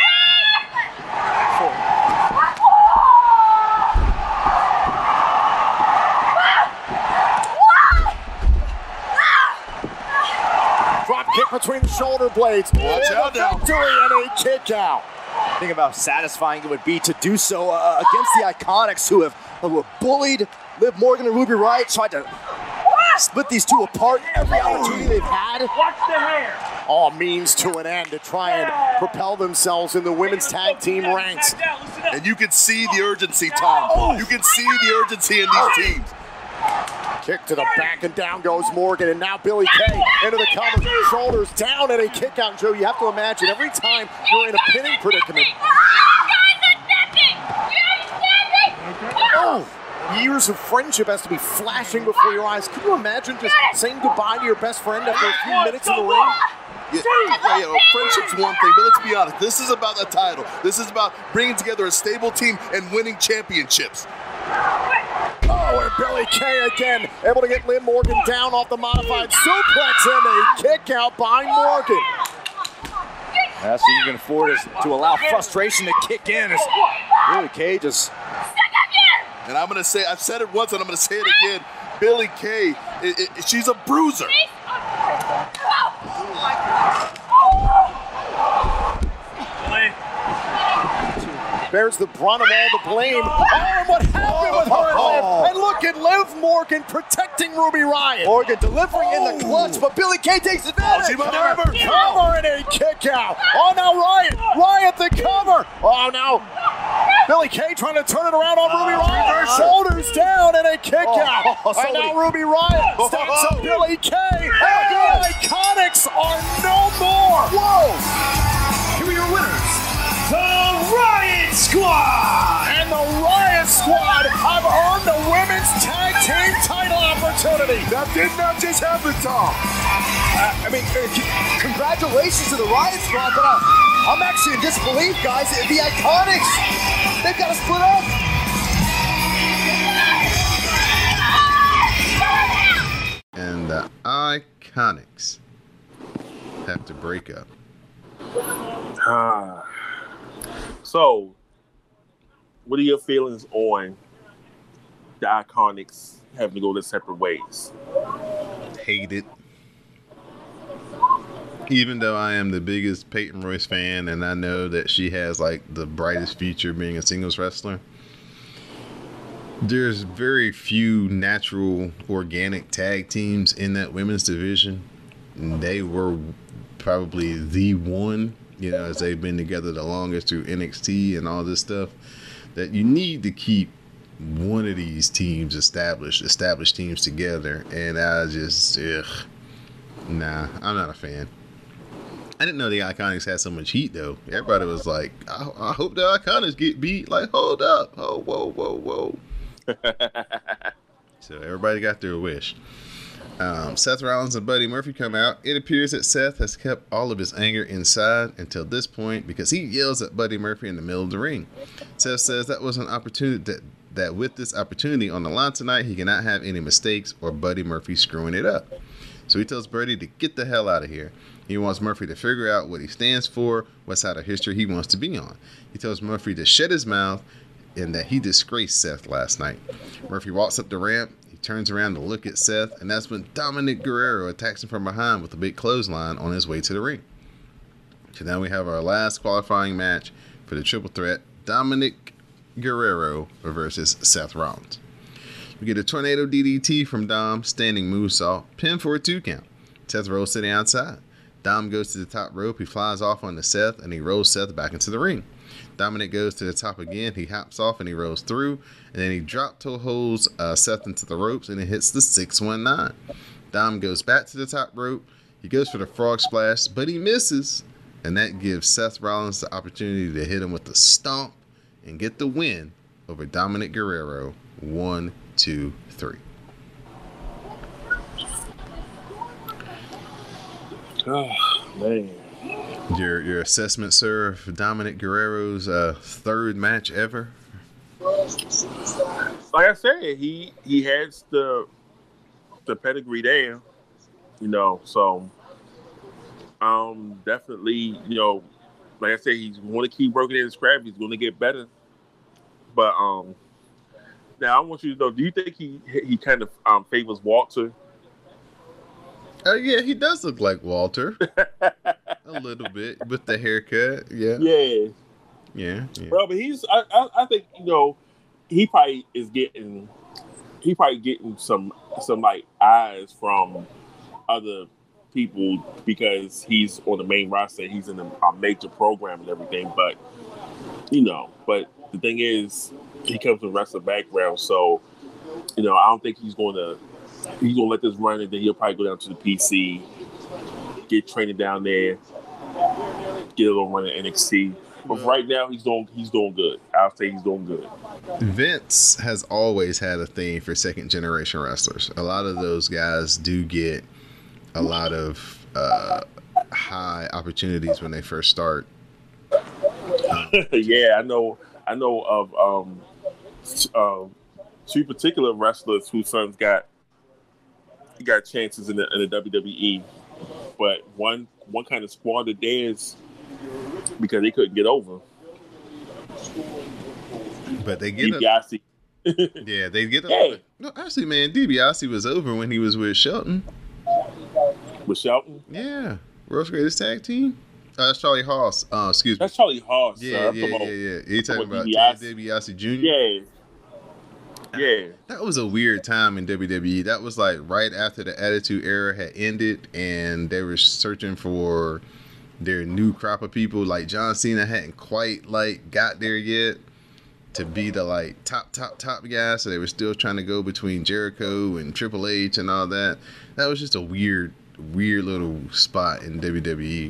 Drop kick between the shoulder blades. Watch out now. Victory and a kick out. Think about how satisfying it would be to do so against the Iconics who have bullied Liv Morgan and Ruby Riott, tried to split these two apart every opportunity they've had. Watch the hair. All means to an end to try and propel themselves in the women's tag team ranks. And you can see the urgency, Tom. You can see the urgency in these teams. Kick to the back and down goes Morgan, and now Billy Kay into the cover, shoulders down and a kick out. Joe, you have to imagine every time you're in a pinning predicament. Oh, years of friendship has to be flashing before your eyes. Can you imagine just saying goodbye to your best friend after a few minutes in the ring? Yeah, friendship's one thing, but let's be honest. This is about the title. This is about bringing together a stable team and winning championships. Oh, and Billy Kay again, able to get Liv Morgan down off the modified suplex and a kick out by Morgan. That's what you can afford is to allow frustration to kick in as Billy Kay just And I'm going to say, I've said it once and I'm going to say it again. Billie Kay, she's a bruiser. Bears the brunt of all the blame. Oh, and what happened with her and Liv? And look at Liv Morgan protecting Ruby Riott. Morgan delivering in the clutch, but Billie Kay takes advantage. Cover and a kick out. Oh, now Riott the cover. Oh, now Billie Kay trying to turn it around on Ruby Riott. Her shoulders down and a kick out. And now Ruby Riott stacks up Billie Kay. And the Iconics are no more. Whoa. Here are your winners, the Riott Squad! And the Riott Squad have earned the women's tag team title opportunity. That did not just happen, Tom. Congratulations to the Riott Squad, but I'm actually in disbelief, guys. The Iconics, they've got to split up. And the Iconics have to break up. So, what are your feelings on the Iconics having to go their separate ways? Hate it. Even though I am the biggest Peyton Royce fan and I know that she has like the brightest future being a singles wrestler, there's very few natural organic tag teams in that women's division. And they were probably the one, as they've been together the longest through NXT and all this stuff, that you need to keep one of these teams established teams together. And I just, nah, I'm not a fan. I didn't know the Iconics had so much heat, though. Everybody was like, I hope the Iconics get beat. Like, hold up. Oh, whoa. So everybody got their wish. Seth Rollins and Buddy Murphy come out. It appears that Seth has kept all of his anger inside until this point because he yells at Buddy Murphy in the middle of the ring. Seth says that was an opportunity that with this opportunity on the line tonight, he cannot have any mistakes or Buddy Murphy screwing it up. So he tells Buddy to get the hell out of here. He wants Murphy to figure out what he stands for, what side of history he wants to be on. He tells Murphy to shut his mouth and that he disgraced Seth last night. Murphy walks up the ramp. Turns around to look at Seth, and that's when Dominic Guerrero attacks him from behind with a big clothesline on his way to the ring. So now we have our last qualifying match for the triple threat, Dominic Guerrero versus Seth Rollins. We get a tornado DDT from Dom, standing moonsault, pin for a 2 count. Seth rolls to the outside. Dom goes to the top rope, he flies off onto Seth, and he rolls Seth back into the ring. Dominic goes to the top again, he hops off and he rolls through, and then he drop toe holds Seth into the ropes and it hits the 619. Dom goes back to the top rope, he goes for the frog splash, but he misses, and that gives Seth Rollins the opportunity to hit him with the stomp and get the win over Dominic Guerrero. 1, 2, 3. Oh, man. Your assessment, sir, of Dominic Guerrero's third match ever? Like I said, he has the pedigree there, so definitely, like I said, he's going to keep working in scrap. He's going to get better. But now I want you to know, do you think he kind of favors Walter? Yeah, he does look like Walter. A little bit with the haircut. Yeah. Well, but I think, he probably is getting some like eyes from other people because he's on the main roster. He's in a major program and everything. But the thing is, he comes from a wrestling background, so I don't think he's gonna let this run, and then he'll probably go down to the PC, get training down there, get a little run at NXT. But right now, he's doing good. I'll say he's doing good. Vince has always had a thing for second generation wrestlers. A lot of those guys do get a lot of high opportunities when they first start. Yeah, I know of two particular wrestlers whose sons got chances in the WWE, but one kind of squandered theirs because they couldn't get over. But they get Yeah, they get a No, actually, man, DiBiase was over when he was with Shelton. With Shelton? Yeah. World's Greatest Tag Team? That's Charlie Haas. Excuse me. That's Charlie Haas, Yeah, sir. yeah. You talking about Ted DiBiase Jr.? Yeah. Yeah. That was a weird time in WWE. That was like right after the Attitude Era had ended and they were searching for their new crop of people. Like John Cena hadn't quite like got there yet to be the like top guy. So they were still trying to go between Jericho and Triple H and all that. That was just a weird little spot in WWE.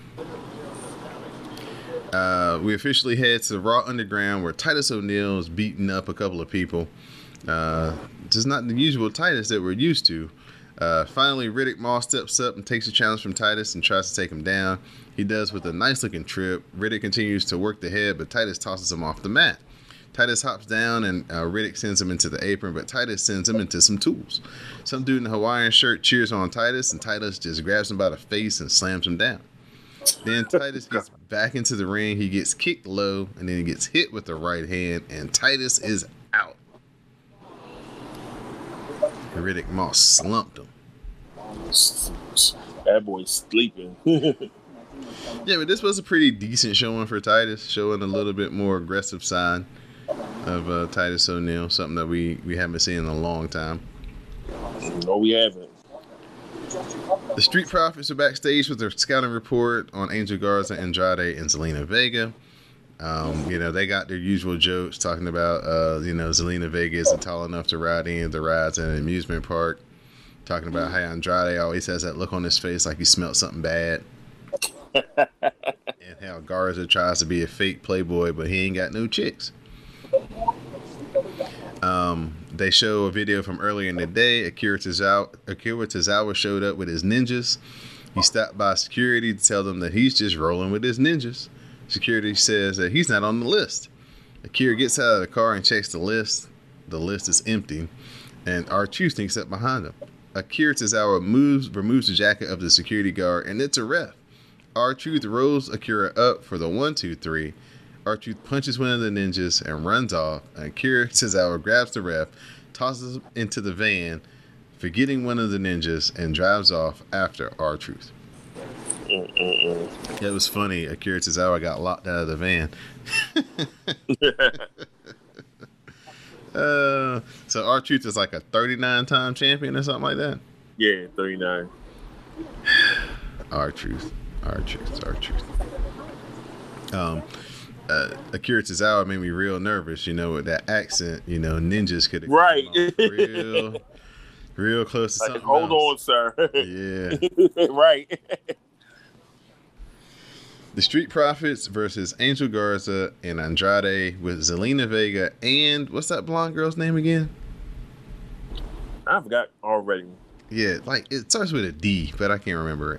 We officially head to the Raw Underground where Titus O'Neil is beating up a couple of people. Just not the usual Titus that we're used to. Finally, Riddick Moss steps up and takes a challenge from Titus and tries to take him down. He does with a nice looking trip. Riddick continues to work the head, but Titus tosses him off the mat. Titus hops down and Riddick sends him into the apron, but Titus sends him into some tools. Some dude in a Hawaiian shirt cheers on Titus, and Titus just grabs him by the face and slams him down. Then Titus gets back into the ring. He gets kicked low, and then he gets hit with the right hand, and Titus is out. Riddick Moss slumped him. That boy's sleeping. Yeah, but this was a pretty decent showing for Titus, showing a little bit more aggressive side of Titus O'Neil, something that we haven't seen in a long time. No, we haven't. The Street Profits are backstage with their scouting report on Angel Garza, Andrade, and Zelina Vega. They got their usual jokes talking about, Zelina Vega isn't tall enough to ride any of the rides in an amusement park. Talking about how Andrade always has that look on his face like he smelled something bad. And how Garza tries to be a fake playboy, but he ain't got no chicks. They show a video from earlier in the day. Akira Tozawa showed up with his ninjas. He stopped by security to tell them that he's just rolling with his ninjas. Security says that he's not on the list. Akira gets out of the car and checks the list. The list is empty, and R-Truth sneaks up behind him. Akira Tozawa removes the jacket of the security guard, and it's a ref. R-Truth rolls Akira up for the 1-2-3. R-Truth punches one of the ninjas and runs off. And Akira Tozawa grabs the ref, tosses him into the van, forgetting one of the ninjas, and drives off after R-Truth. It was funny. Akira Tozawa got locked out of the van. So R-Truth is like a 39-time champion or something like that? Yeah, 39. R-Truth. Akira Tozawa made me real nervous, with that accent. Ninjas could have right real close to like, something hold else. on, sir. Yeah. Right. The Street Profits versus Angel Garza and Andrade with Zelina Vega and what's that blonde girl's name again? I forgot already. Yeah, like it starts with a D, but I can't remember it.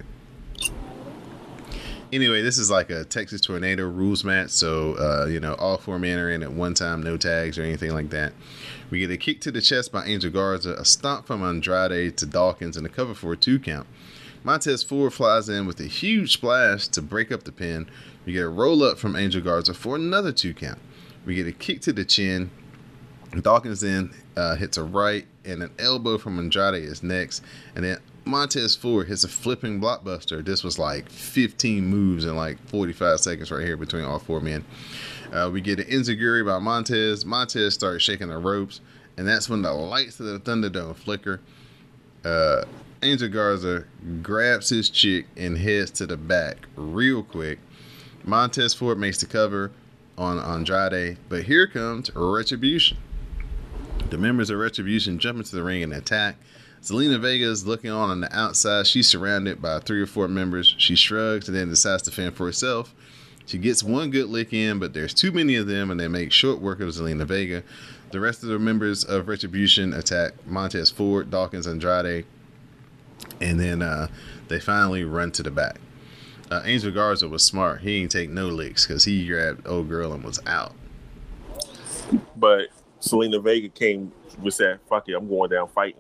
Anyway, this is like a Texas Tornado rules match, so all four men are in at one time, no tags or anything like that. We get a kick to the chest by Angel Garza, a stomp from Andrade to Dawkins, and a cover for a 2 count. Montez Ford flies in with a huge splash to break up the pin. We get a roll up from Angel Garza for another 2 count. We get a kick to the chin. Dawkins then hits a right, and an elbow from Andrade is next, and then Montez Ford hits a flipping blockbuster. This was like 15 moves in like 45 seconds right here between all four men. We get an enziguri by Montez. Montez starts shaking the ropes, and that's when the lights of the Thunderdome flicker. Angel Garza grabs his chick and heads to the back real quick. Montez Ford makes the cover on Andrade, but here comes Retribution. The members of Retribution jump into the ring and attack. Zelina Vega is looking on the outside. She's surrounded by 3 or 4 members. She shrugs and then decides to fend for herself. She gets one good lick in, but there's too many of them, and they make short work of Zelina Vega. The rest of the members of Retribution attack Montez Ford, Dawkins, Andrade, and then they finally run to the back. Angel Garza was smart. He didn't take no licks because he grabbed old girl and was out. But Zelina Vega came with said, "Fuck it, I'm going down fighting."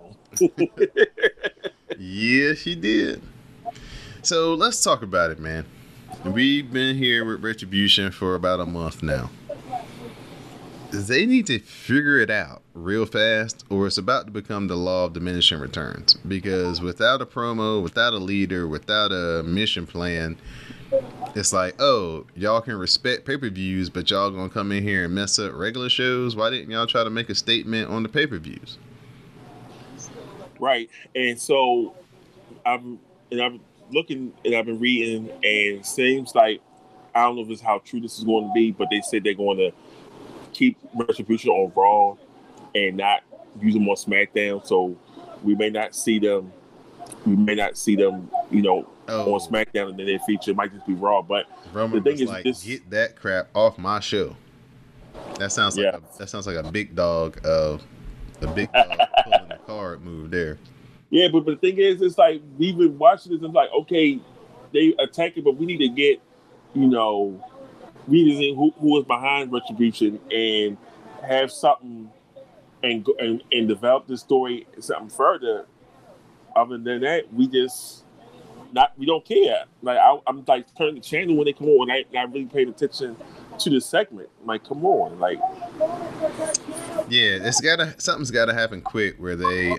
Yeah, she did. So let's talk about it, man. We've been here with Retribution for about a month now. They need to figure it out. real fast, or it's about to become the law of diminishing returns. Because without a promo, without a leader, without a mission plan, it's like, oh, y'all can respect pay-per-views, but y'all gonna come in here and mess up regular shows. Why didn't y'all try to make a statement on the pay-per-views? Right. And so I'm looking and I've been reading, and it seems like, I don't know if it's how true this is going to be, but they said they're going to keep Retribution on Raw and not use them on SmackDown. So we may not see them. On SmackDown, and then their feature might just be Raw. But Roman the thing is, like, get that crap off my show. That sounds like a big dog pulling the card move there. Yeah, but the thing is, it's like we've been watching this. It's like, okay, they attack it, but we need to get, we need to see who is behind Retribution and have something and develop the story something further. Other than that, we don't care. Like I'm like turning the channel when they come on, and I really paying attention to this segment. Like, come on, like. Yeah, something's gotta happen quick where they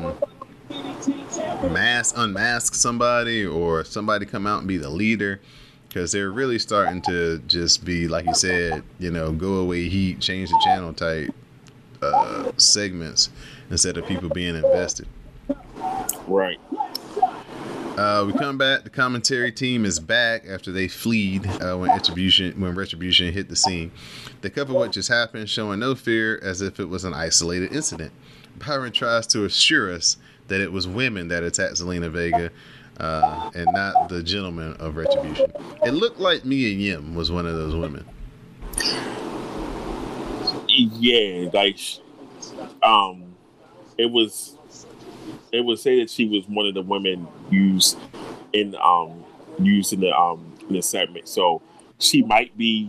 unmask somebody, or somebody come out and be the leader, because they're really starting to just be, like you said, go away heat, change the channel type segments instead of people being invested. Right. We come back. The commentary team is back after they fled when Retribution hit the scene. They cover what just happened, showing no fear, as if it was an isolated incident. Byron tries to assure us that it was women that attacked Zelina Vega and not the gentleman of Retribution. It looked like Mia Yim was one of those women. Yeah, like it would say that she was one of the women used in the segment. So she might be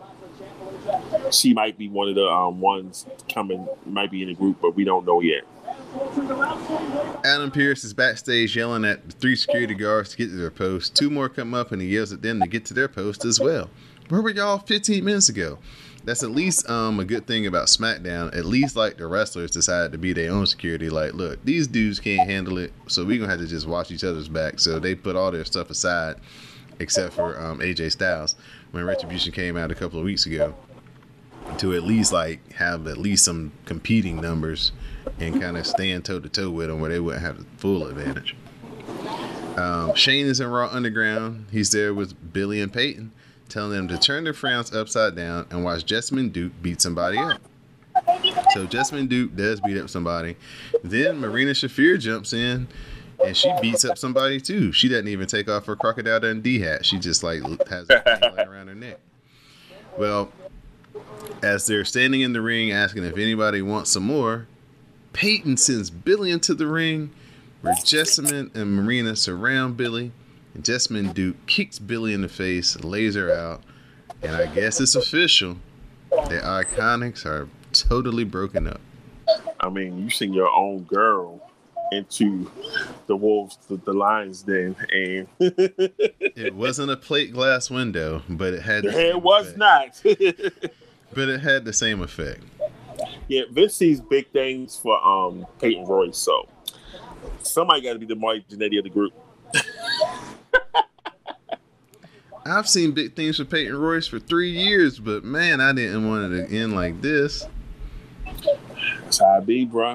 one of the ones coming, might be in the group, but we don't know yet. Adam Pearce is backstage yelling at the 3 security guards to get to their post. 2 more come up and he yells at them to get to their post as well. Where were y'all 15 minutes ago? That's at least a good thing about SmackDown. At least like the wrestlers decided to be their own security. Like, look, these dudes can't handle it, so we're gonna have to just watch each other's back. So they put all their stuff aside, except for AJ Styles when Retribution came out a couple of weeks ago, to at least like have at least some competing numbers and kind of stand toe to toe with them where they wouldn't have the full advantage. Shane is in Raw Underground. He's there with Billy and Peyton, telling them to turn their frowns upside down and watch Jessamine Duke beat somebody up. So Jessamine Duke does beat up somebody. Then Marina Shafir jumps in and she beats up somebody too. She doesn't even take off her Crocodile Dundee hat. She just like has her thing around her neck. Well, as they're standing in the ring asking if anybody wants some more, Peyton sends Billy into the ring where Jessamine and Marina surround Billy. And Jessamine Duke kicks Billy in the face, lays her out, and I guess it's official. The Iconics are totally broken up. I mean, you send your own girl into the Wolves, the Lions den, and it wasn't a plate glass window, but it had. It was not. But it had the same effect. Yeah, Vince sees big things for Peyton Royce, so somebody got to be the Marty Jannetty of the group. I've seen big things for Peyton Royce for 3 years, but man, I didn't want it to end like this. That's how I be, bro.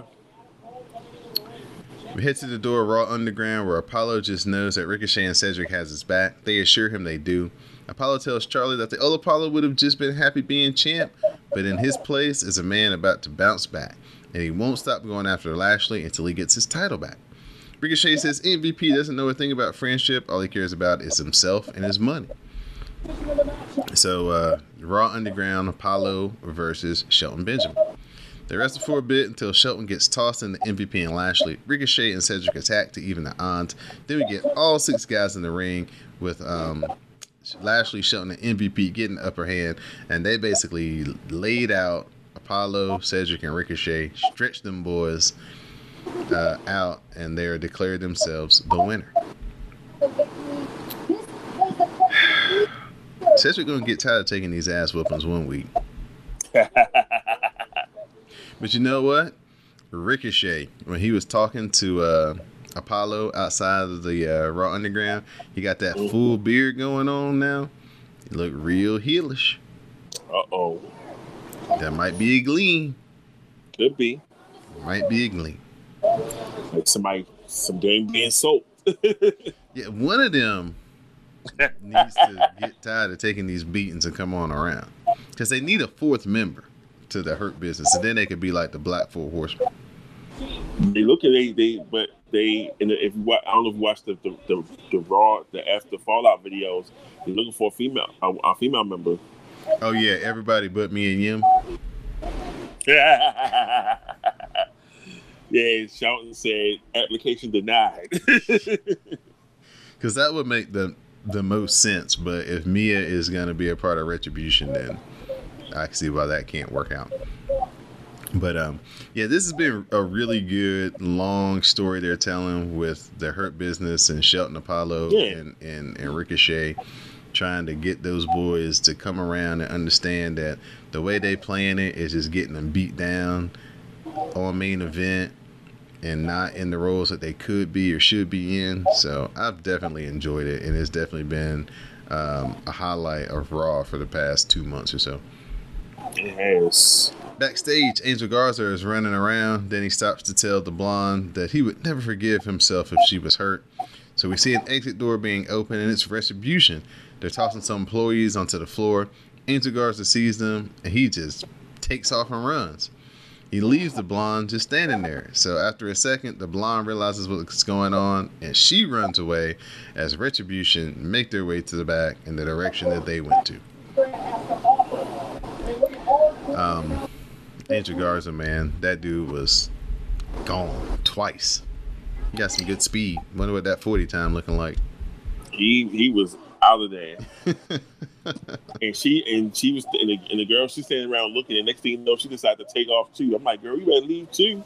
We head to the door of Raw Underground, where Apollo just knows that Ricochet and Cedric has his back. They assure him they do. Apollo tells Charlie that the old Apollo would have just been happy being champ, but in his place is a man about to bounce back, and he won't stop going after Lashley until he gets his title back. Ricochet says MVP doesn't know a thing about friendship. All he cares about is himself and his money. So, Raw Underground, Apollo versus Shelton Benjamin. They wrestle for a bit until Shelton gets tossed into MVP and Lashley. Ricochet and Cedric attack to even the odds. Then we get all 6 guys in the ring with Lashley, Shelton, and MVP getting the upper hand. And they basically laid out Apollo, Cedric, and Ricochet, stretched them boys out, and they're declared themselves the winner. Cedric gonna get tired of taking these ass whoopings one week. We But you know what? Ricochet, when he was talking to Apollo outside of the Raw Underground, he got that full beard going on now. He looked real heelish. Uh-oh. That might be a gleam. Could be. Might be a gleam. Like some game being sold. Yeah, one of them needs to get tired of taking these beatings and come on around. Because they need a fourth member to the Hurt Business. And then they could be like the Black Four Horsemen. They look at I don't know if you watched the Raw, the after Fallout videos. They're looking for a female member. Oh yeah, everybody but me and Yim. Yeah, Shelton said application denied. Because that would make the most sense. But if Mia is going to be a part of Retribution, then I can see why that can't work out. But yeah, this has been a really good long story they're telling with the Hurt Business and Shelton Apollo and Ricochet, trying to get those boys to come around and understand that the way they playing it is just getting them beat down on main event and not in the roles that they could be or should be in. So I've definitely enjoyed it, and it's definitely been a highlight of Raw for the past 2 months or so. Yes. Backstage, Angel Garza is running around. Then he stops to tell the blonde that he would never forgive himself if she was hurt. So we see an exit door being open, and it's Retribution. They're tossing some employees onto the floor. Angel Garza sees them, and he just takes off and runs. He leaves the blonde just standing there. So after a second, the blonde realizes what's going on, and she runs away as Retribution make their way to the back in the direction that they went to. Angel Garza, man, that dude was gone twice. He got some good speed. Wonder what that 40 time looking like. He was out of there. and she was and the girl, she's standing around looking, and next thing you know, she decided to take off too. I'm like, girl, you better leave too.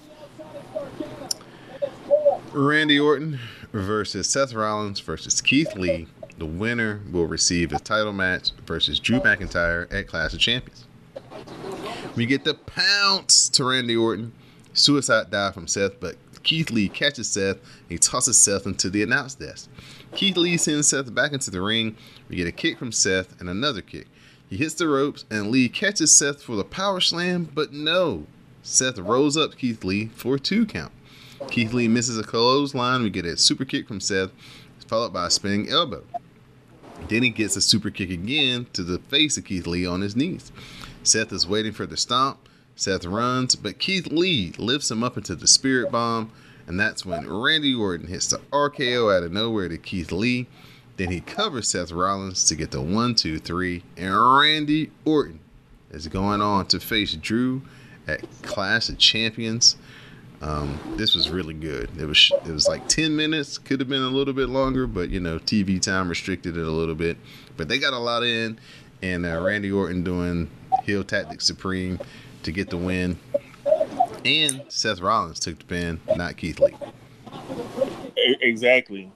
Randy Orton versus Seth Rollins versus Keith Lee. The winner will receive a title match versus Drew McIntyre at Clash of Champions. We get the pounce to Randy Orton. Suicide dive from Seth, but Keith Lee catches Seth. He tosses Seth into the announce desk. Keith Lee sends Seth back into the ring. We get a kick from Seth and another kick. He hits the ropes, and Lee catches Seth for the power slam, but no. Seth rolls up Keith Lee for a 2 count. Keith Lee misses a clothesline. We get a super kick from Seth, followed by a spinning elbow. Then he gets a super kick again to the face of Keith Lee on his knees. Seth is waiting for the stomp. Seth runs, but Keith Lee lifts him up into the Spirit Bomb, and that's when Randy Orton hits the RKO out of nowhere to Keith Lee. Then he covers Seth Rollins to get the 1, 2, 3, and Randy Orton is going on to face Drew at Clash of Champions. This was really good. It was like 10 minutes. Could have been a little bit longer, but you know, TV time restricted it a little bit. But they got a lot in, and Randy Orton doing heel tactics supreme to get the win. And Seth Rollins took the pin, not Keith Lee. Exactly.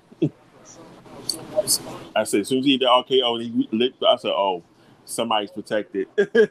I said, as soon as he did the RKO and he licked, I said, oh, somebody's protected.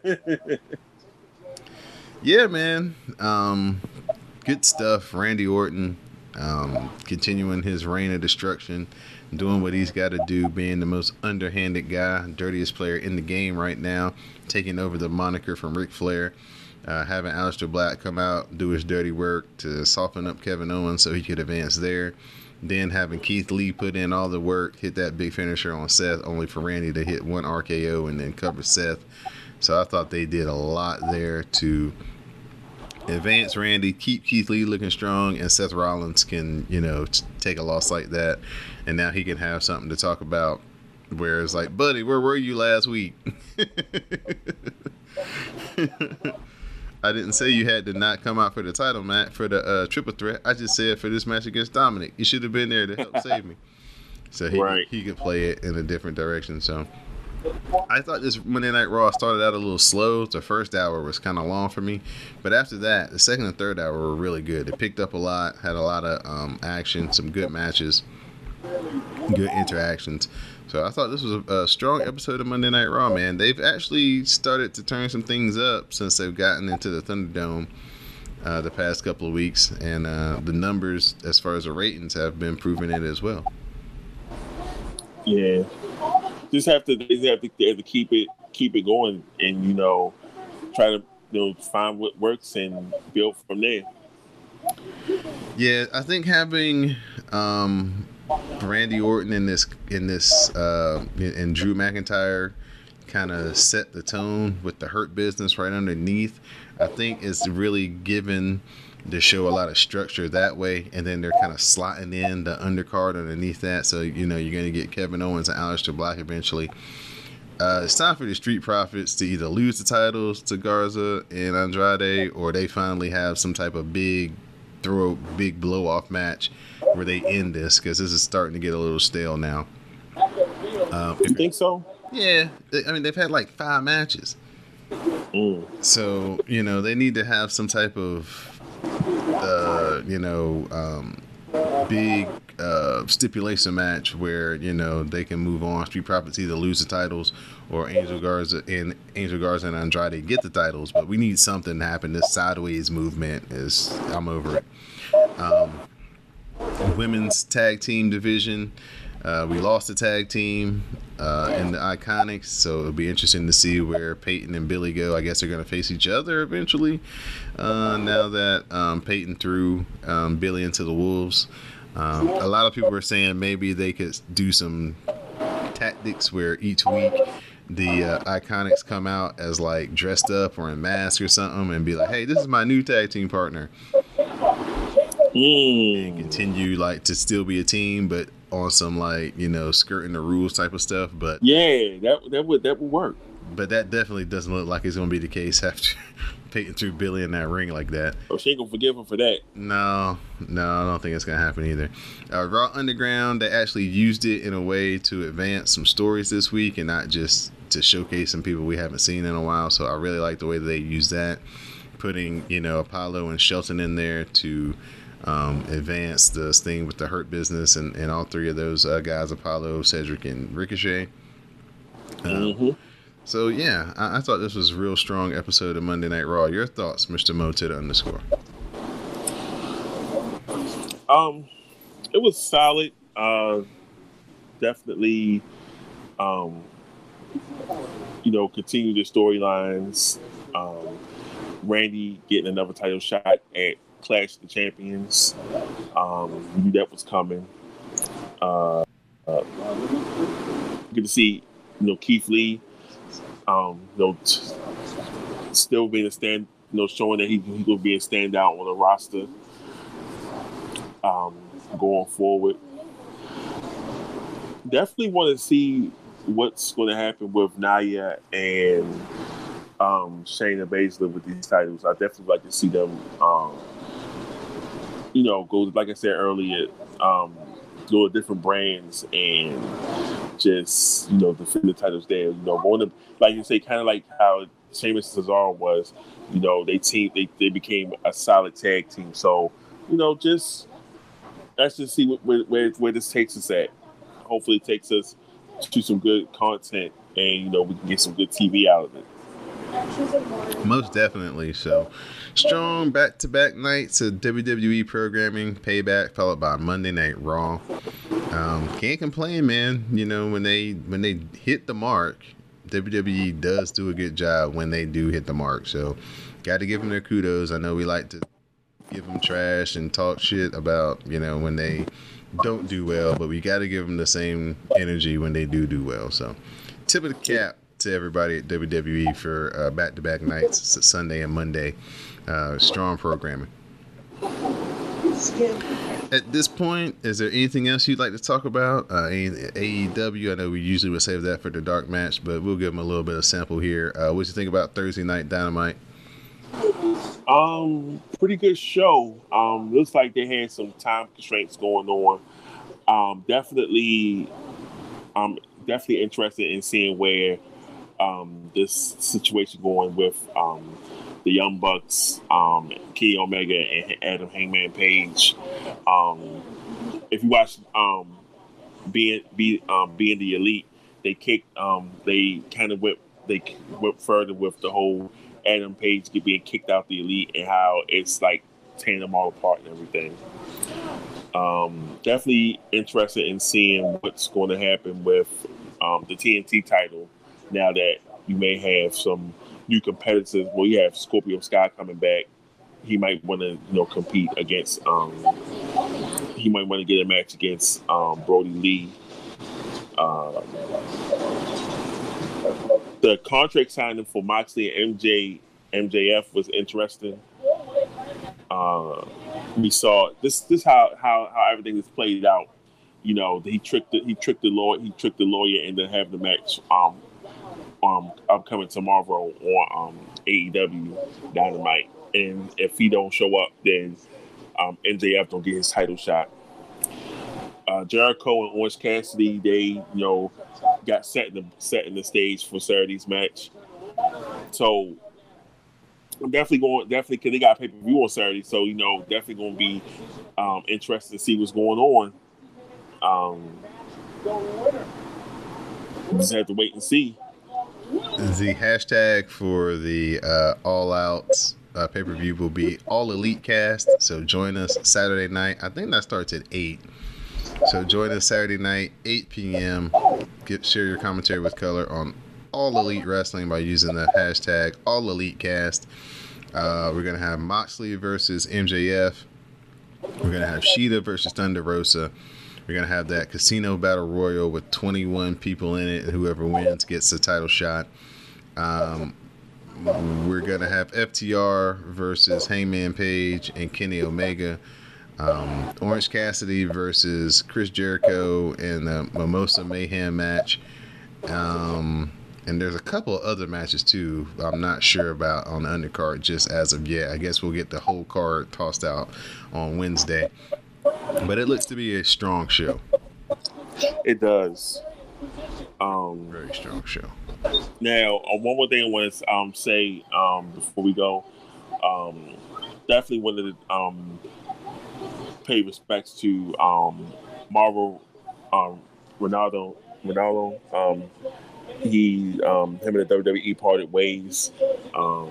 Yeah, man. Good stuff. Randy Orton continuing his reign of destruction, doing what he's got to do, being the most underhanded guy, dirtiest player in the game right now, taking over the moniker from Ric Flair, having Aleister Black come out, do his dirty work to soften up Kevin Owens so he could advance there. Then having Keith Lee put in all the work, hit that big finisher on Seth, only for Randy to hit 1 RKO and then cover Seth. So I thought they did a lot there to advance Randy, keep Keith Lee looking strong, and Seth Rollins can, take a loss like that, and now he can have something to talk about. Where it's like, buddy, where were you last week? I didn't say you had to not come out for the title match, for the triple threat. I just said for this match against Dominic, you should have been there to help save me. So he could play it in a different direction. So I thought this Monday Night Raw started out a little slow. The first hour was kind of long for me, but after that, the second and third hour were really good. It picked up a lot, had a lot of action, some good matches, good interactions. So I thought this was a strong episode of Monday Night Raw, man. They've actually started to turn some things up since they've gotten into the Thunderdome. the past couple of weeks, and the numbers as far as the ratings have been proving it as well. Yeah, they have to keep it going, and try to find what works and build from there. Yeah, I think having Randy Orton and Drew McIntyre kind of set the tone with the Hurt Business right underneath, I think it's really given the show a lot of structure that way, and then they're kind of slotting in the undercard underneath that, so you're going to get Kevin Owens and Aleister Black eventually. It's time for the Street Profits to either lose the titles to Garza and Andrade, or they finally have some type of big blow off match where they end this, because this is starting to get a little stale now. You think so? Yeah, I mean, they've had like 5 matches. So, they need to have some type of, big stipulation match where, they can move on. Street Profits either lose the titles, or Angel Garza and Andrade get the titles. But we need something to happen. This sideways movement I'm over it. Women's tag team division. We lost the tag team in the Iconics, so it'll be interesting to see where Peyton and Billy go. I guess they're going to face each other eventually, now that Peyton threw Billy into the Wolves. A lot of people were saying maybe they could do some tactics where each week the Iconics come out as like dressed up or in masks or something, and be like, hey, this is my new tag team partner. And continue like to still be a team, but on some like skirting the rules type of stuff. But yeah, that would work. But that definitely doesn't look like it's going to be the case after Peyton threw Billy in that ring like that. Oh, she ain't gonna forgive him for that. No, I don't think it's gonna happen either. Raw Underground, they actually used it in a way to advance some stories this week, and not just to showcase some people we haven't seen in a while. So I really like the way that they used that, putting Apollo and Shelton in there to advance this thing with the Hurt Business, and all 3 of those guys, Apollo, Cedric, and Ricochet. So yeah, I thought this was a real strong episode of Monday Night Raw. Your thoughts, Mr. Moted _. It was solid. Definitely, continue the storylines. Randy getting another title shot at Clash of the Champions. We knew that was coming. Good to see, Keith Lee, still being a stand, showing that he's going to be a standout on the roster, going forward. Definitely want to see what's going to happen with Nia and Shayna Baszler with these titles. I definitely like to see them, go, like I said earlier, go to different brands and just, defend the titles there. Going to, like you say, kind of like how Sheamus and Cesaro was, they became a solid tag team. So, let's just see where this takes us at. Hopefully it takes us to some good content, and, we can get some good TV out of it. Most definitely. So strong back-to-back nights of WWE programming. Payback followed by Monday Night Raw. Can't complain, man. When they hit the mark, WWE does do a good job when they do hit the mark. So got to give them their kudos. I know we like to give them trash and talk shit about when they don't do well, but we got to give them the same energy when they do well. So tip of the cap to everybody at WWE for back-to-back nights, Sunday and Monday. Strong programming. At this point, is there anything else you'd like to talk about? AEW, I know we usually would save that for the dark match, but we'll give them a little bit of sample here. What you think about Thursday Night Dynamite? Pretty good show. Looks like they had some time constraints going on. Definitely interested in seeing where this situation going with the Young Bucks, Kenny Omega, and Adam Hangman Page. If you watch being the Elite, they kind of went further with the whole Adam Page being kicked out the Elite and how it's like tearing them all apart and everything. Definitely interested in seeing what's going to happen with the TNT title now that you may have some new competitors. Well, you have Scorpio Sky coming back. He might want to, compete against. He might want to get a match against Brody Lee. The contract signing for Moxley and MJF was interesting. We saw this how everything is played out. He tricked the lawyer into having the match upcoming tomorrow on AEW Dynamite. And if he don't show up, then MJF don't get his title shot. Jericho and Orange Cassidy, they got set in the stage for Saturday's match. So I'm definitely because they got pay-per-view on Saturday. So definitely going to be interested to see what's going on. Just have to wait and see. The hashtag for the All Out pay-per-view will be All Elite Cast. So join us Saturday night. I think that starts at 8. So join us Saturday night, 8 p.m. Share your commentary with color on All Elite Wrestling by using the hashtag All Elite Cast. We're going to have Moxley versus MJF. We're going to have Sheeta versus Thunder Rosa. We're going to have that Casino Battle Royal with 21 people in it, and whoever wins gets the title shot. We're going to have FTR versus Hangman Page and Kenny Omega. Orange Cassidy versus Chris Jericho in the Mimosa Mayhem match. And there's a couple of other matches too I'm not sure about on the undercard just as of yet. I guess we'll get the whole card tossed out on Wednesday. But it looks to be a strong show. It does. Very strong show. Now, one more thing I want to say before we go. Definitely wanted to pay respects to Marvel Ronaldo. Him and the WWE parted ways. I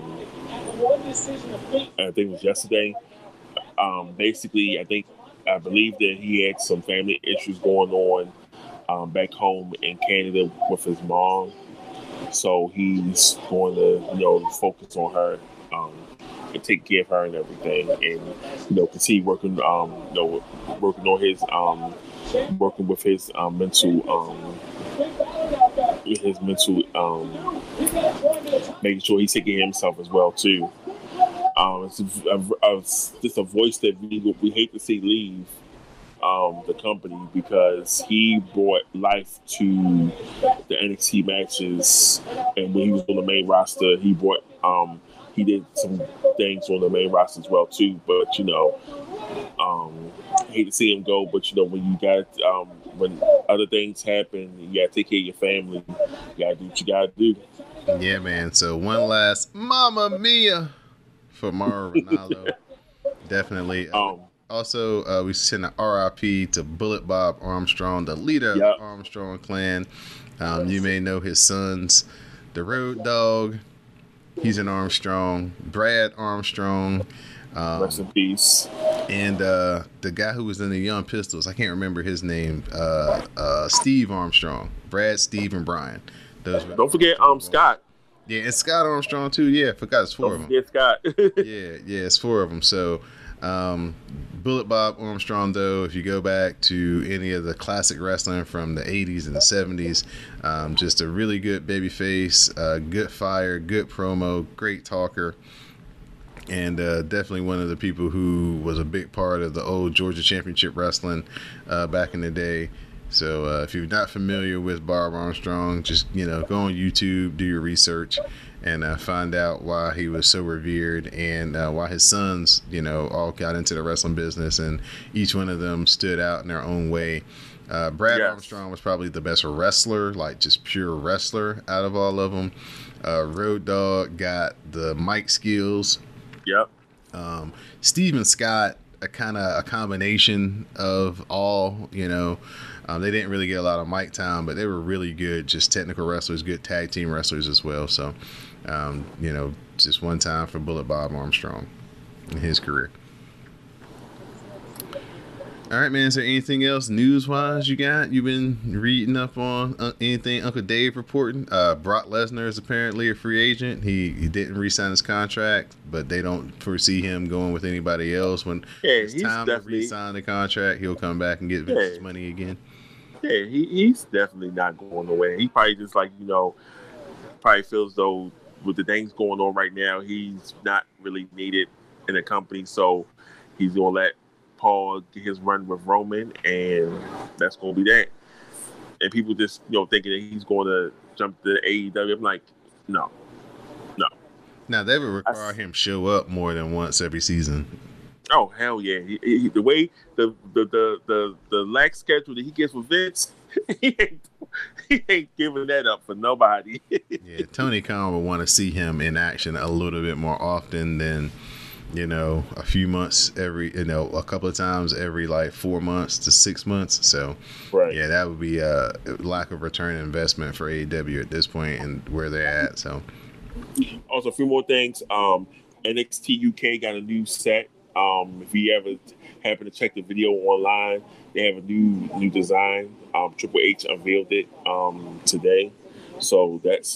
think it was yesterday. Basically, I believe that he had some family issues going on back home in Canada with his mom. So he's going to focus on her and take care of her and everything, and continue working working on his working with his mental making sure he's taking care of himself as well too. It's just a voice that we hate to see leave the company, because he brought life to the NXT matches, and when he was on the main roster, he did some things on the main roster as well too. But hate to see him go. But when you got when other things happen, you gotta take care of your family. You gotta do what you gotta do. Yeah, man. So one last Mamma Mia for Mauro Ranallo. Definitely. Also, we send an RIP to Bullet Bob Armstrong, the leader of the Armstrong clan. You may know his sons, the Road Dogg. He's an Armstrong. Brad Armstrong. Rest in peace. And the guy who was in the Young Pistols, I can't remember his name. Steve Armstrong. Brad, Steve, and Brian. Don't forget Scott. Yeah, and Scott Armstrong too. Yeah, I forgot it's 4 of them. Yeah, Scott. yeah, it's 4 of them. So, Bullet Bob Armstrong, though, if you go back to any of the classic wrestling from the 80s and the 70s, just a really good babyface, good fire, good promo, great talker, and definitely one of the people who was a big part of the old Georgia Championship Wrestling back in the day. So if you're not familiar with Bob Armstrong, just go on YouTube, do your research, and find out why he was so revered, and why his sons, all got into the wrestling business, and each one of them stood out in their own way. Brad Armstrong was probably the best wrestler, like just pure wrestler out of all of them. Road Dogg got the mic skills. Yep. Steve and Scott, a kind of a combination of all, you know. They didn't really get a lot of mic time, but they were really good, just technical wrestlers, good tag team wrestlers as well. So, you know, just one time for Bullet Bob Armstrong in his career. All right, man. Is there anything else news-wise you got? You've been reading up on anything Uncle Dave reporting? Brock Lesnar is apparently a free agent. He didn't re-sign his contract, but they don't foresee him going with anybody else. When it's time to re-sign the contract, he'll come back and get his money again. Yeah, he's definitely not going away. He probably just like, you know, probably feels though with the things going on right now, he's not really needed in the company, so he's gonna let Paul get his run with Roman, and that's gonna be that. And people just, you know, thinking that he's going to jump to AEW. I'm like, no. Now they would require him show up more than once every season. Oh hell yeah! The way the lax schedule that he gets with Vince, he ain't giving that up for nobody. Yeah, Tony Khan would want to see him in action a little bit more often than, you know, a few months every, you know, a couple of times every like 4 months to 6 months. So, right. Yeah, that would be a lack of return on investment for AEW at this point and where they're at. So, also a few more things. NXT UK got a new set. If you ever happen to check the video online, they have a new design. Triple H unveiled it today, so that's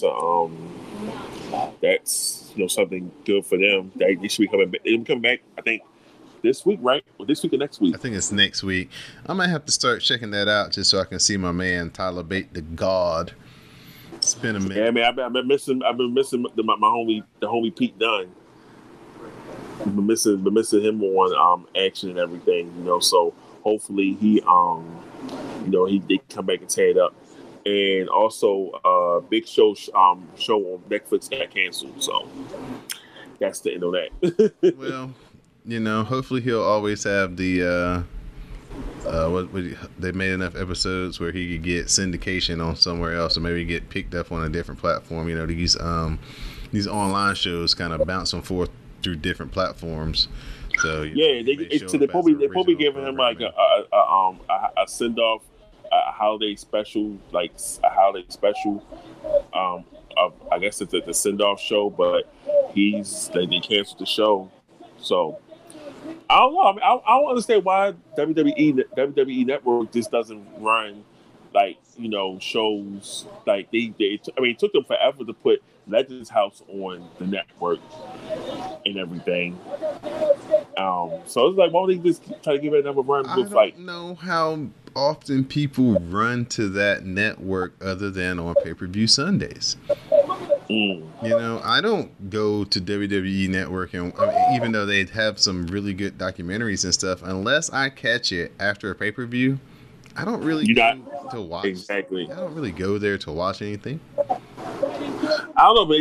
you know, something good for them. They should be coming back. They'll come back, I think, this week, right? Or this week or next week? I think it's next week. I might have to start checking that out just so I can see my man Tyler Bate, the God. It's been a minute. Yeah, man, I've been missing my homie Pete Dunne. I've been missing him on action and everything, you know. So hopefully he they come back and tear it up. And also, Big Show on Netflix got canceled, so that's the end of that. Well, you know, hopefully he'll always have the they made enough episodes where he could get syndication on somewhere else, or maybe get picked up on a different platform. You know, these online shows kind of bounce and forth through different platforms. So yeah, they probably giving him like a send off. A holiday special. I guess it's the send off show, but they canceled the show. So I don't know. I mean, I don't understand why WWE Network just doesn't run like, you know, shows like it took them forever to put Legends House on the network and everything. So it's like, why don't they just try to give it another run with like? I don't know how often people run to that network other than on pay-per-view Sundays. You know, I don't go to WWE Network, and even though they have some really good documentaries and stuff, unless I catch it after a pay-per-view, I don't really go to watch. Exactly. I don't really go there to watch anything. I don't know, but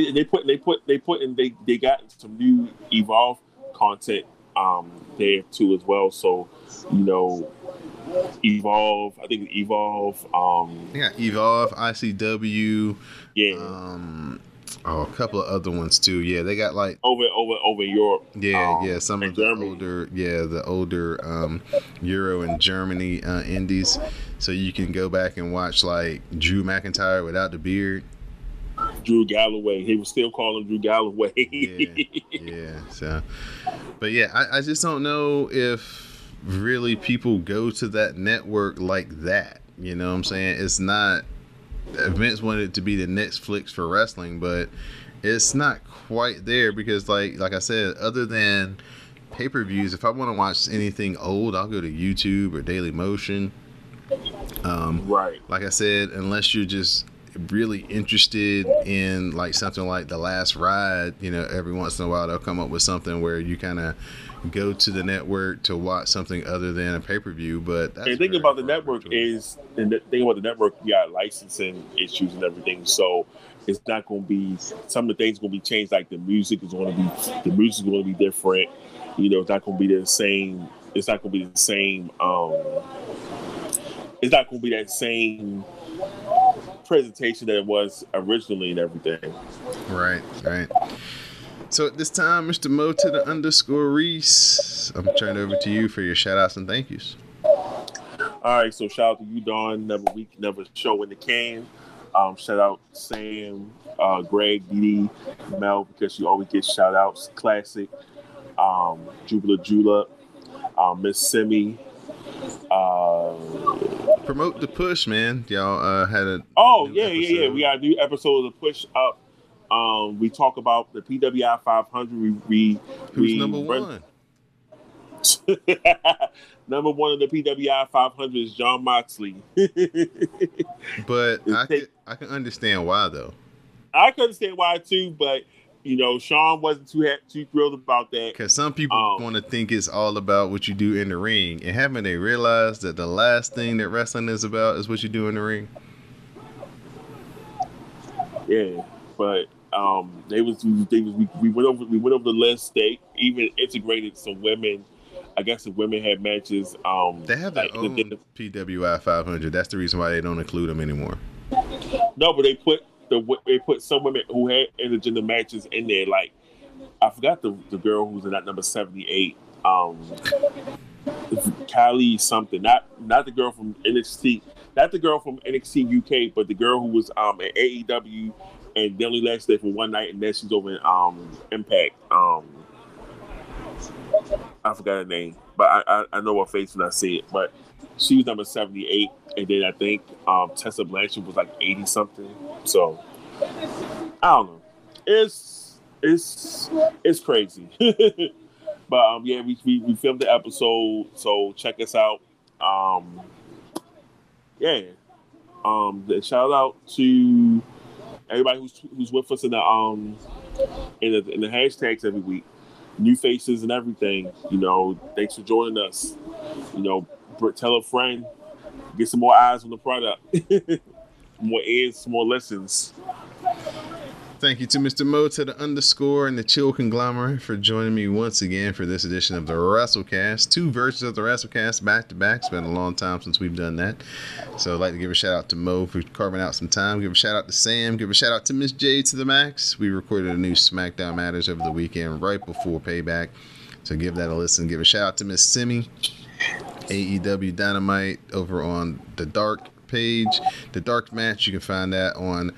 they got some new Evolve content there too as well. So, you know, Evolve. I think Evolve. Yeah, Evolve, ICW. Yeah. A couple of other ones too. Yeah, they got like over Europe. Yeah, some of the Germany. older Euro and Germany indies. So you can go back and watch like Drew McIntyre without the beard. Drew Galloway. He was still calling Drew Galloway. Yeah. So, but yeah, I just don't know if really people go to that network like that. You know what I'm saying? It's not. Vince wanted it to be the Netflix for wrestling, but it's not quite there because, like I said, other than pay-per-views, if I want to watch anything old, I'll go to YouTube or Daily Motion. Right. Like I said, unless you're just really interested in like something like The Last Ride, you know, every once in a while they'll come up with something where you kind of go to the network to watch something other than a pay-per-view. But that's the thing about the network is, we got licensing issues and everything, so it's not going to be, some of the things going to be changed. Like the music is going to be different. You know, it's not going to be the same. It's not going to be the same. It's not going to be that same presentation that it was originally and everything. Right. So at this time, Mr. Mo to the underscore Reese, I'm turning over to you for your shout outs and thank yous. All right, so shout out to you, Don. Never week, never show in the can. Shout out Sam, Greg, Dee, Mel, because she always gets shout outs. Classic. Jubila Jula, Miss Simi. Promote the push, man. Y'all had a yeah. We got a new episode of the Push Up. We talk about the PWI 500. Who's number one? Number one of the PWI 500 is John Moxley. But I can understand why, though. I can understand why too, but Sean wasn't too thrilled about that. Because some people want to think it's all about what you do in the ring, and haven't they realized that the last thing that wrestling is about is what you do in the ring? Yeah, but we went over the list. They even integrated some women. I guess the women had matches. They have their own PWI 500. That's the reason why they don't include them anymore. No, but they put some women who had intergender matches in there. Like I forgot the girl who's in that number 78. Kylie something. Not the girl from NXT. Not the girl from NXT UK, but the girl who was at AEW and they only lasted for one night, and then she's over in Impact. I forgot her name, but I know her face when I see it. But she was number 78, and then I think Tessa Blanchard was like 80 something. So I don't know. It's crazy. But yeah, we filmed the episode, so check us out. Shout out to everybody who's with us in the hashtags every week. New faces and everything. Thanks for joining us. Tell a friend. Get some more eyes on the product. More ears, more listens. Thank you to Mr. Mo to the underscore and the Chill Conglomerate for joining me once again for this edition of the WrestleCast. 2 versions of the WrestleCast back to back. It's been a long time since we've done that. So I'd like to give a shout out to Mo for carving out some time. Give a shout out to Sam. Give a shout out to Miss J to the max. We recorded a new SmackDown Matters over the weekend right before Payback. So give that a listen. Give a shout out to Miss Simi. AEW Dynamite over on the Dark page. The Dark match, you can find that on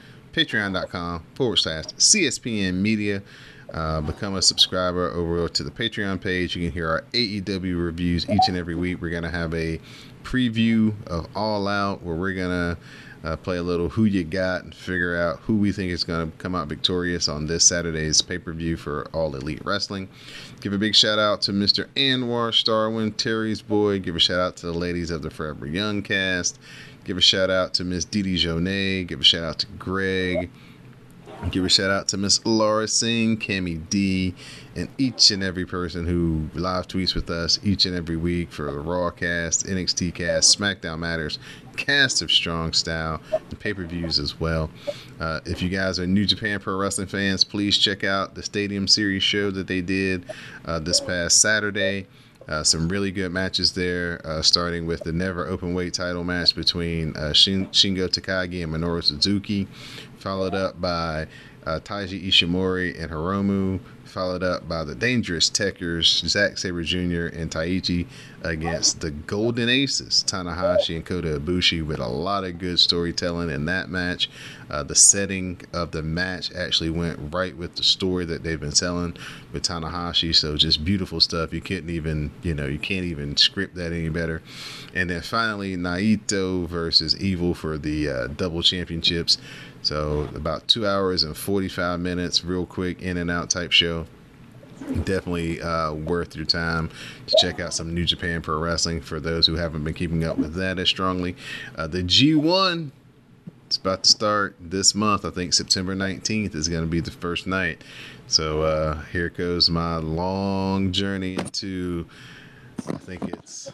patreon.com/CSPN Media. Become a subscriber over to the Patreon page. You can hear our AEW reviews each and every week. We're going to have a preview of All Out where we're going to play a little Who You Got and figure out who we think is going to come out victorious on this Saturday's pay-per-view for All Elite Wrestling. Give a big shout out to Mr. Anwar Starwin, Terry's Boy. Give a shout out to the ladies of the Forever Young cast. Give a shout out to Miss Didi Jonet. Give a shout out to Greg. Give a shout out to Miss Laura Singh, Cammy D, and each and every person who live tweets with us each and every week for the Raw cast, NXT cast, SmackDown Matters, cast of Strong Style, and pay-per-views as well. If you guys are New Japan Pro Wrestling fans, please check out the Stadium Series show that they did this past Saturday. Some really good matches there, starting with the never open weight title match between Shingo Takagi and Minoru Suzuki, followed up by Taiji Ishimori and Hiromu, followed up by the Dangerous Techers, Zack Sabre Jr. and Taichi against the Golden Aces, Tanahashi and Kota Ibushi, with a lot of good storytelling in that match. The setting of the match actually went right with the story that they've been telling with Tanahashi, so just beautiful stuff. You can't even script that any better. And then finally, Naito versus Evil for the double championships. So about 2 hours and 45 minutes, real quick, in and out type show. Definitely worth your time to check out some New Japan Pro Wrestling for those who haven't been keeping up with that as strongly. The G1, it's about to start this month. I think September 19th is going to be the first night. So here goes my long journey into, I think it's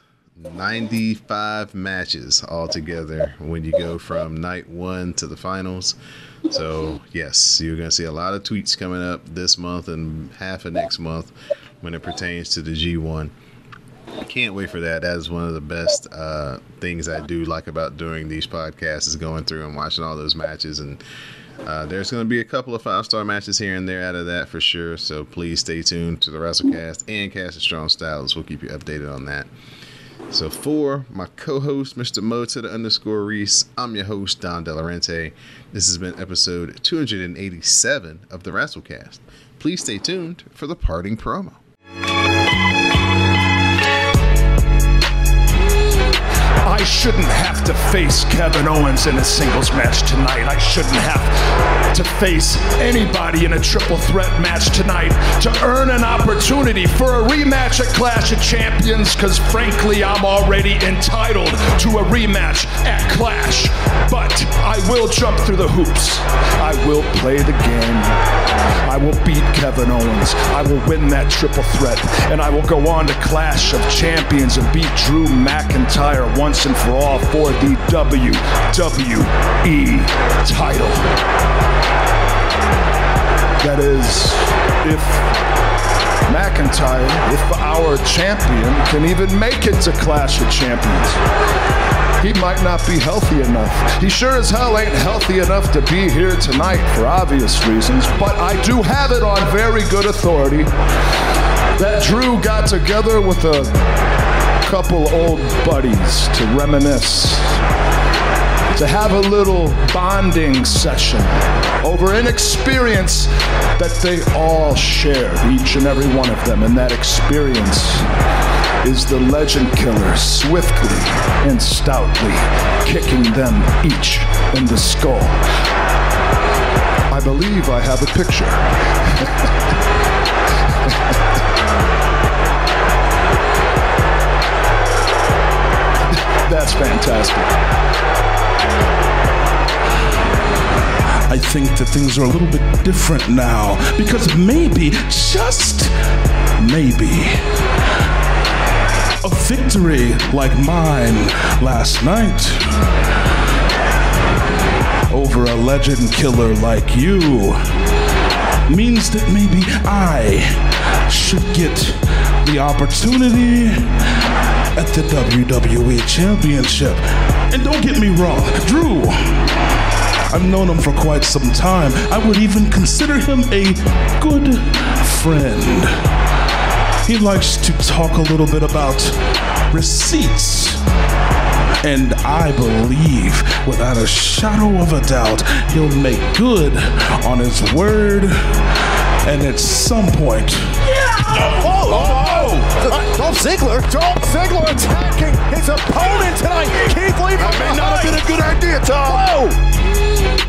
95 matches altogether when you go from night 1 to the finals. So yes, you're going to see a lot of tweets coming up this month and half of next month when it pertains to the G1. Can't wait for that. That is one of the best things I do like about doing these podcasts is going through and watching all those matches. And there's going to be a couple of 5-star matches here and there out of that for sure. So please stay tuned to the WrestleCast and Cast of Strong Styles. We'll keep you updated on that. So for my co-host, Mr. Mo_Reese, I'm your host, Don Delarente. This has been episode 287 of the WrestleCast. Please stay tuned for the parting promo. I shouldn't have to face Kevin Owens in a singles match tonight. I shouldn't have to face anybody in a triple threat match tonight to earn an opportunity for a rematch at Clash of Champions, because frankly, I'm already entitled to a rematch at Clash. But I will jump through the hoops. I will play the game. I will beat Kevin Owens. I will win that triple threat. And I will go on to Clash of Champions and beat Drew McIntyre once and for all for the WWE title. That is, if McIntyre, if our champion, can even make it to Clash of Champions. He might not be healthy enough. He sure as hell ain't healthy enough to be here tonight for obvious reasons, but I do have it on very good authority that Drew got together with a couple old buddies to reminisce, to have a little bonding session over an experience that they all shared, each and every one of them. And that experience is the Legend Killer swiftly and stoutly kicking them each in the skull. I believe I have a picture. That's fantastic. I think that things are a little bit different now, because maybe, just maybe, a victory like mine last night over a legend killer like you means that maybe I should get the opportunity at the WWE Championship. And don't get me wrong, Drew, I've known him for quite some time. I would even consider him a good friend. He likes to talk a little bit about receipts. And I believe, without a shadow of a doubt, he'll make good on his word. And at some point... Dolph Ziggler attacking his opponent tonight. Keith Lee. That may not have been a good idea, Tom. Whoa!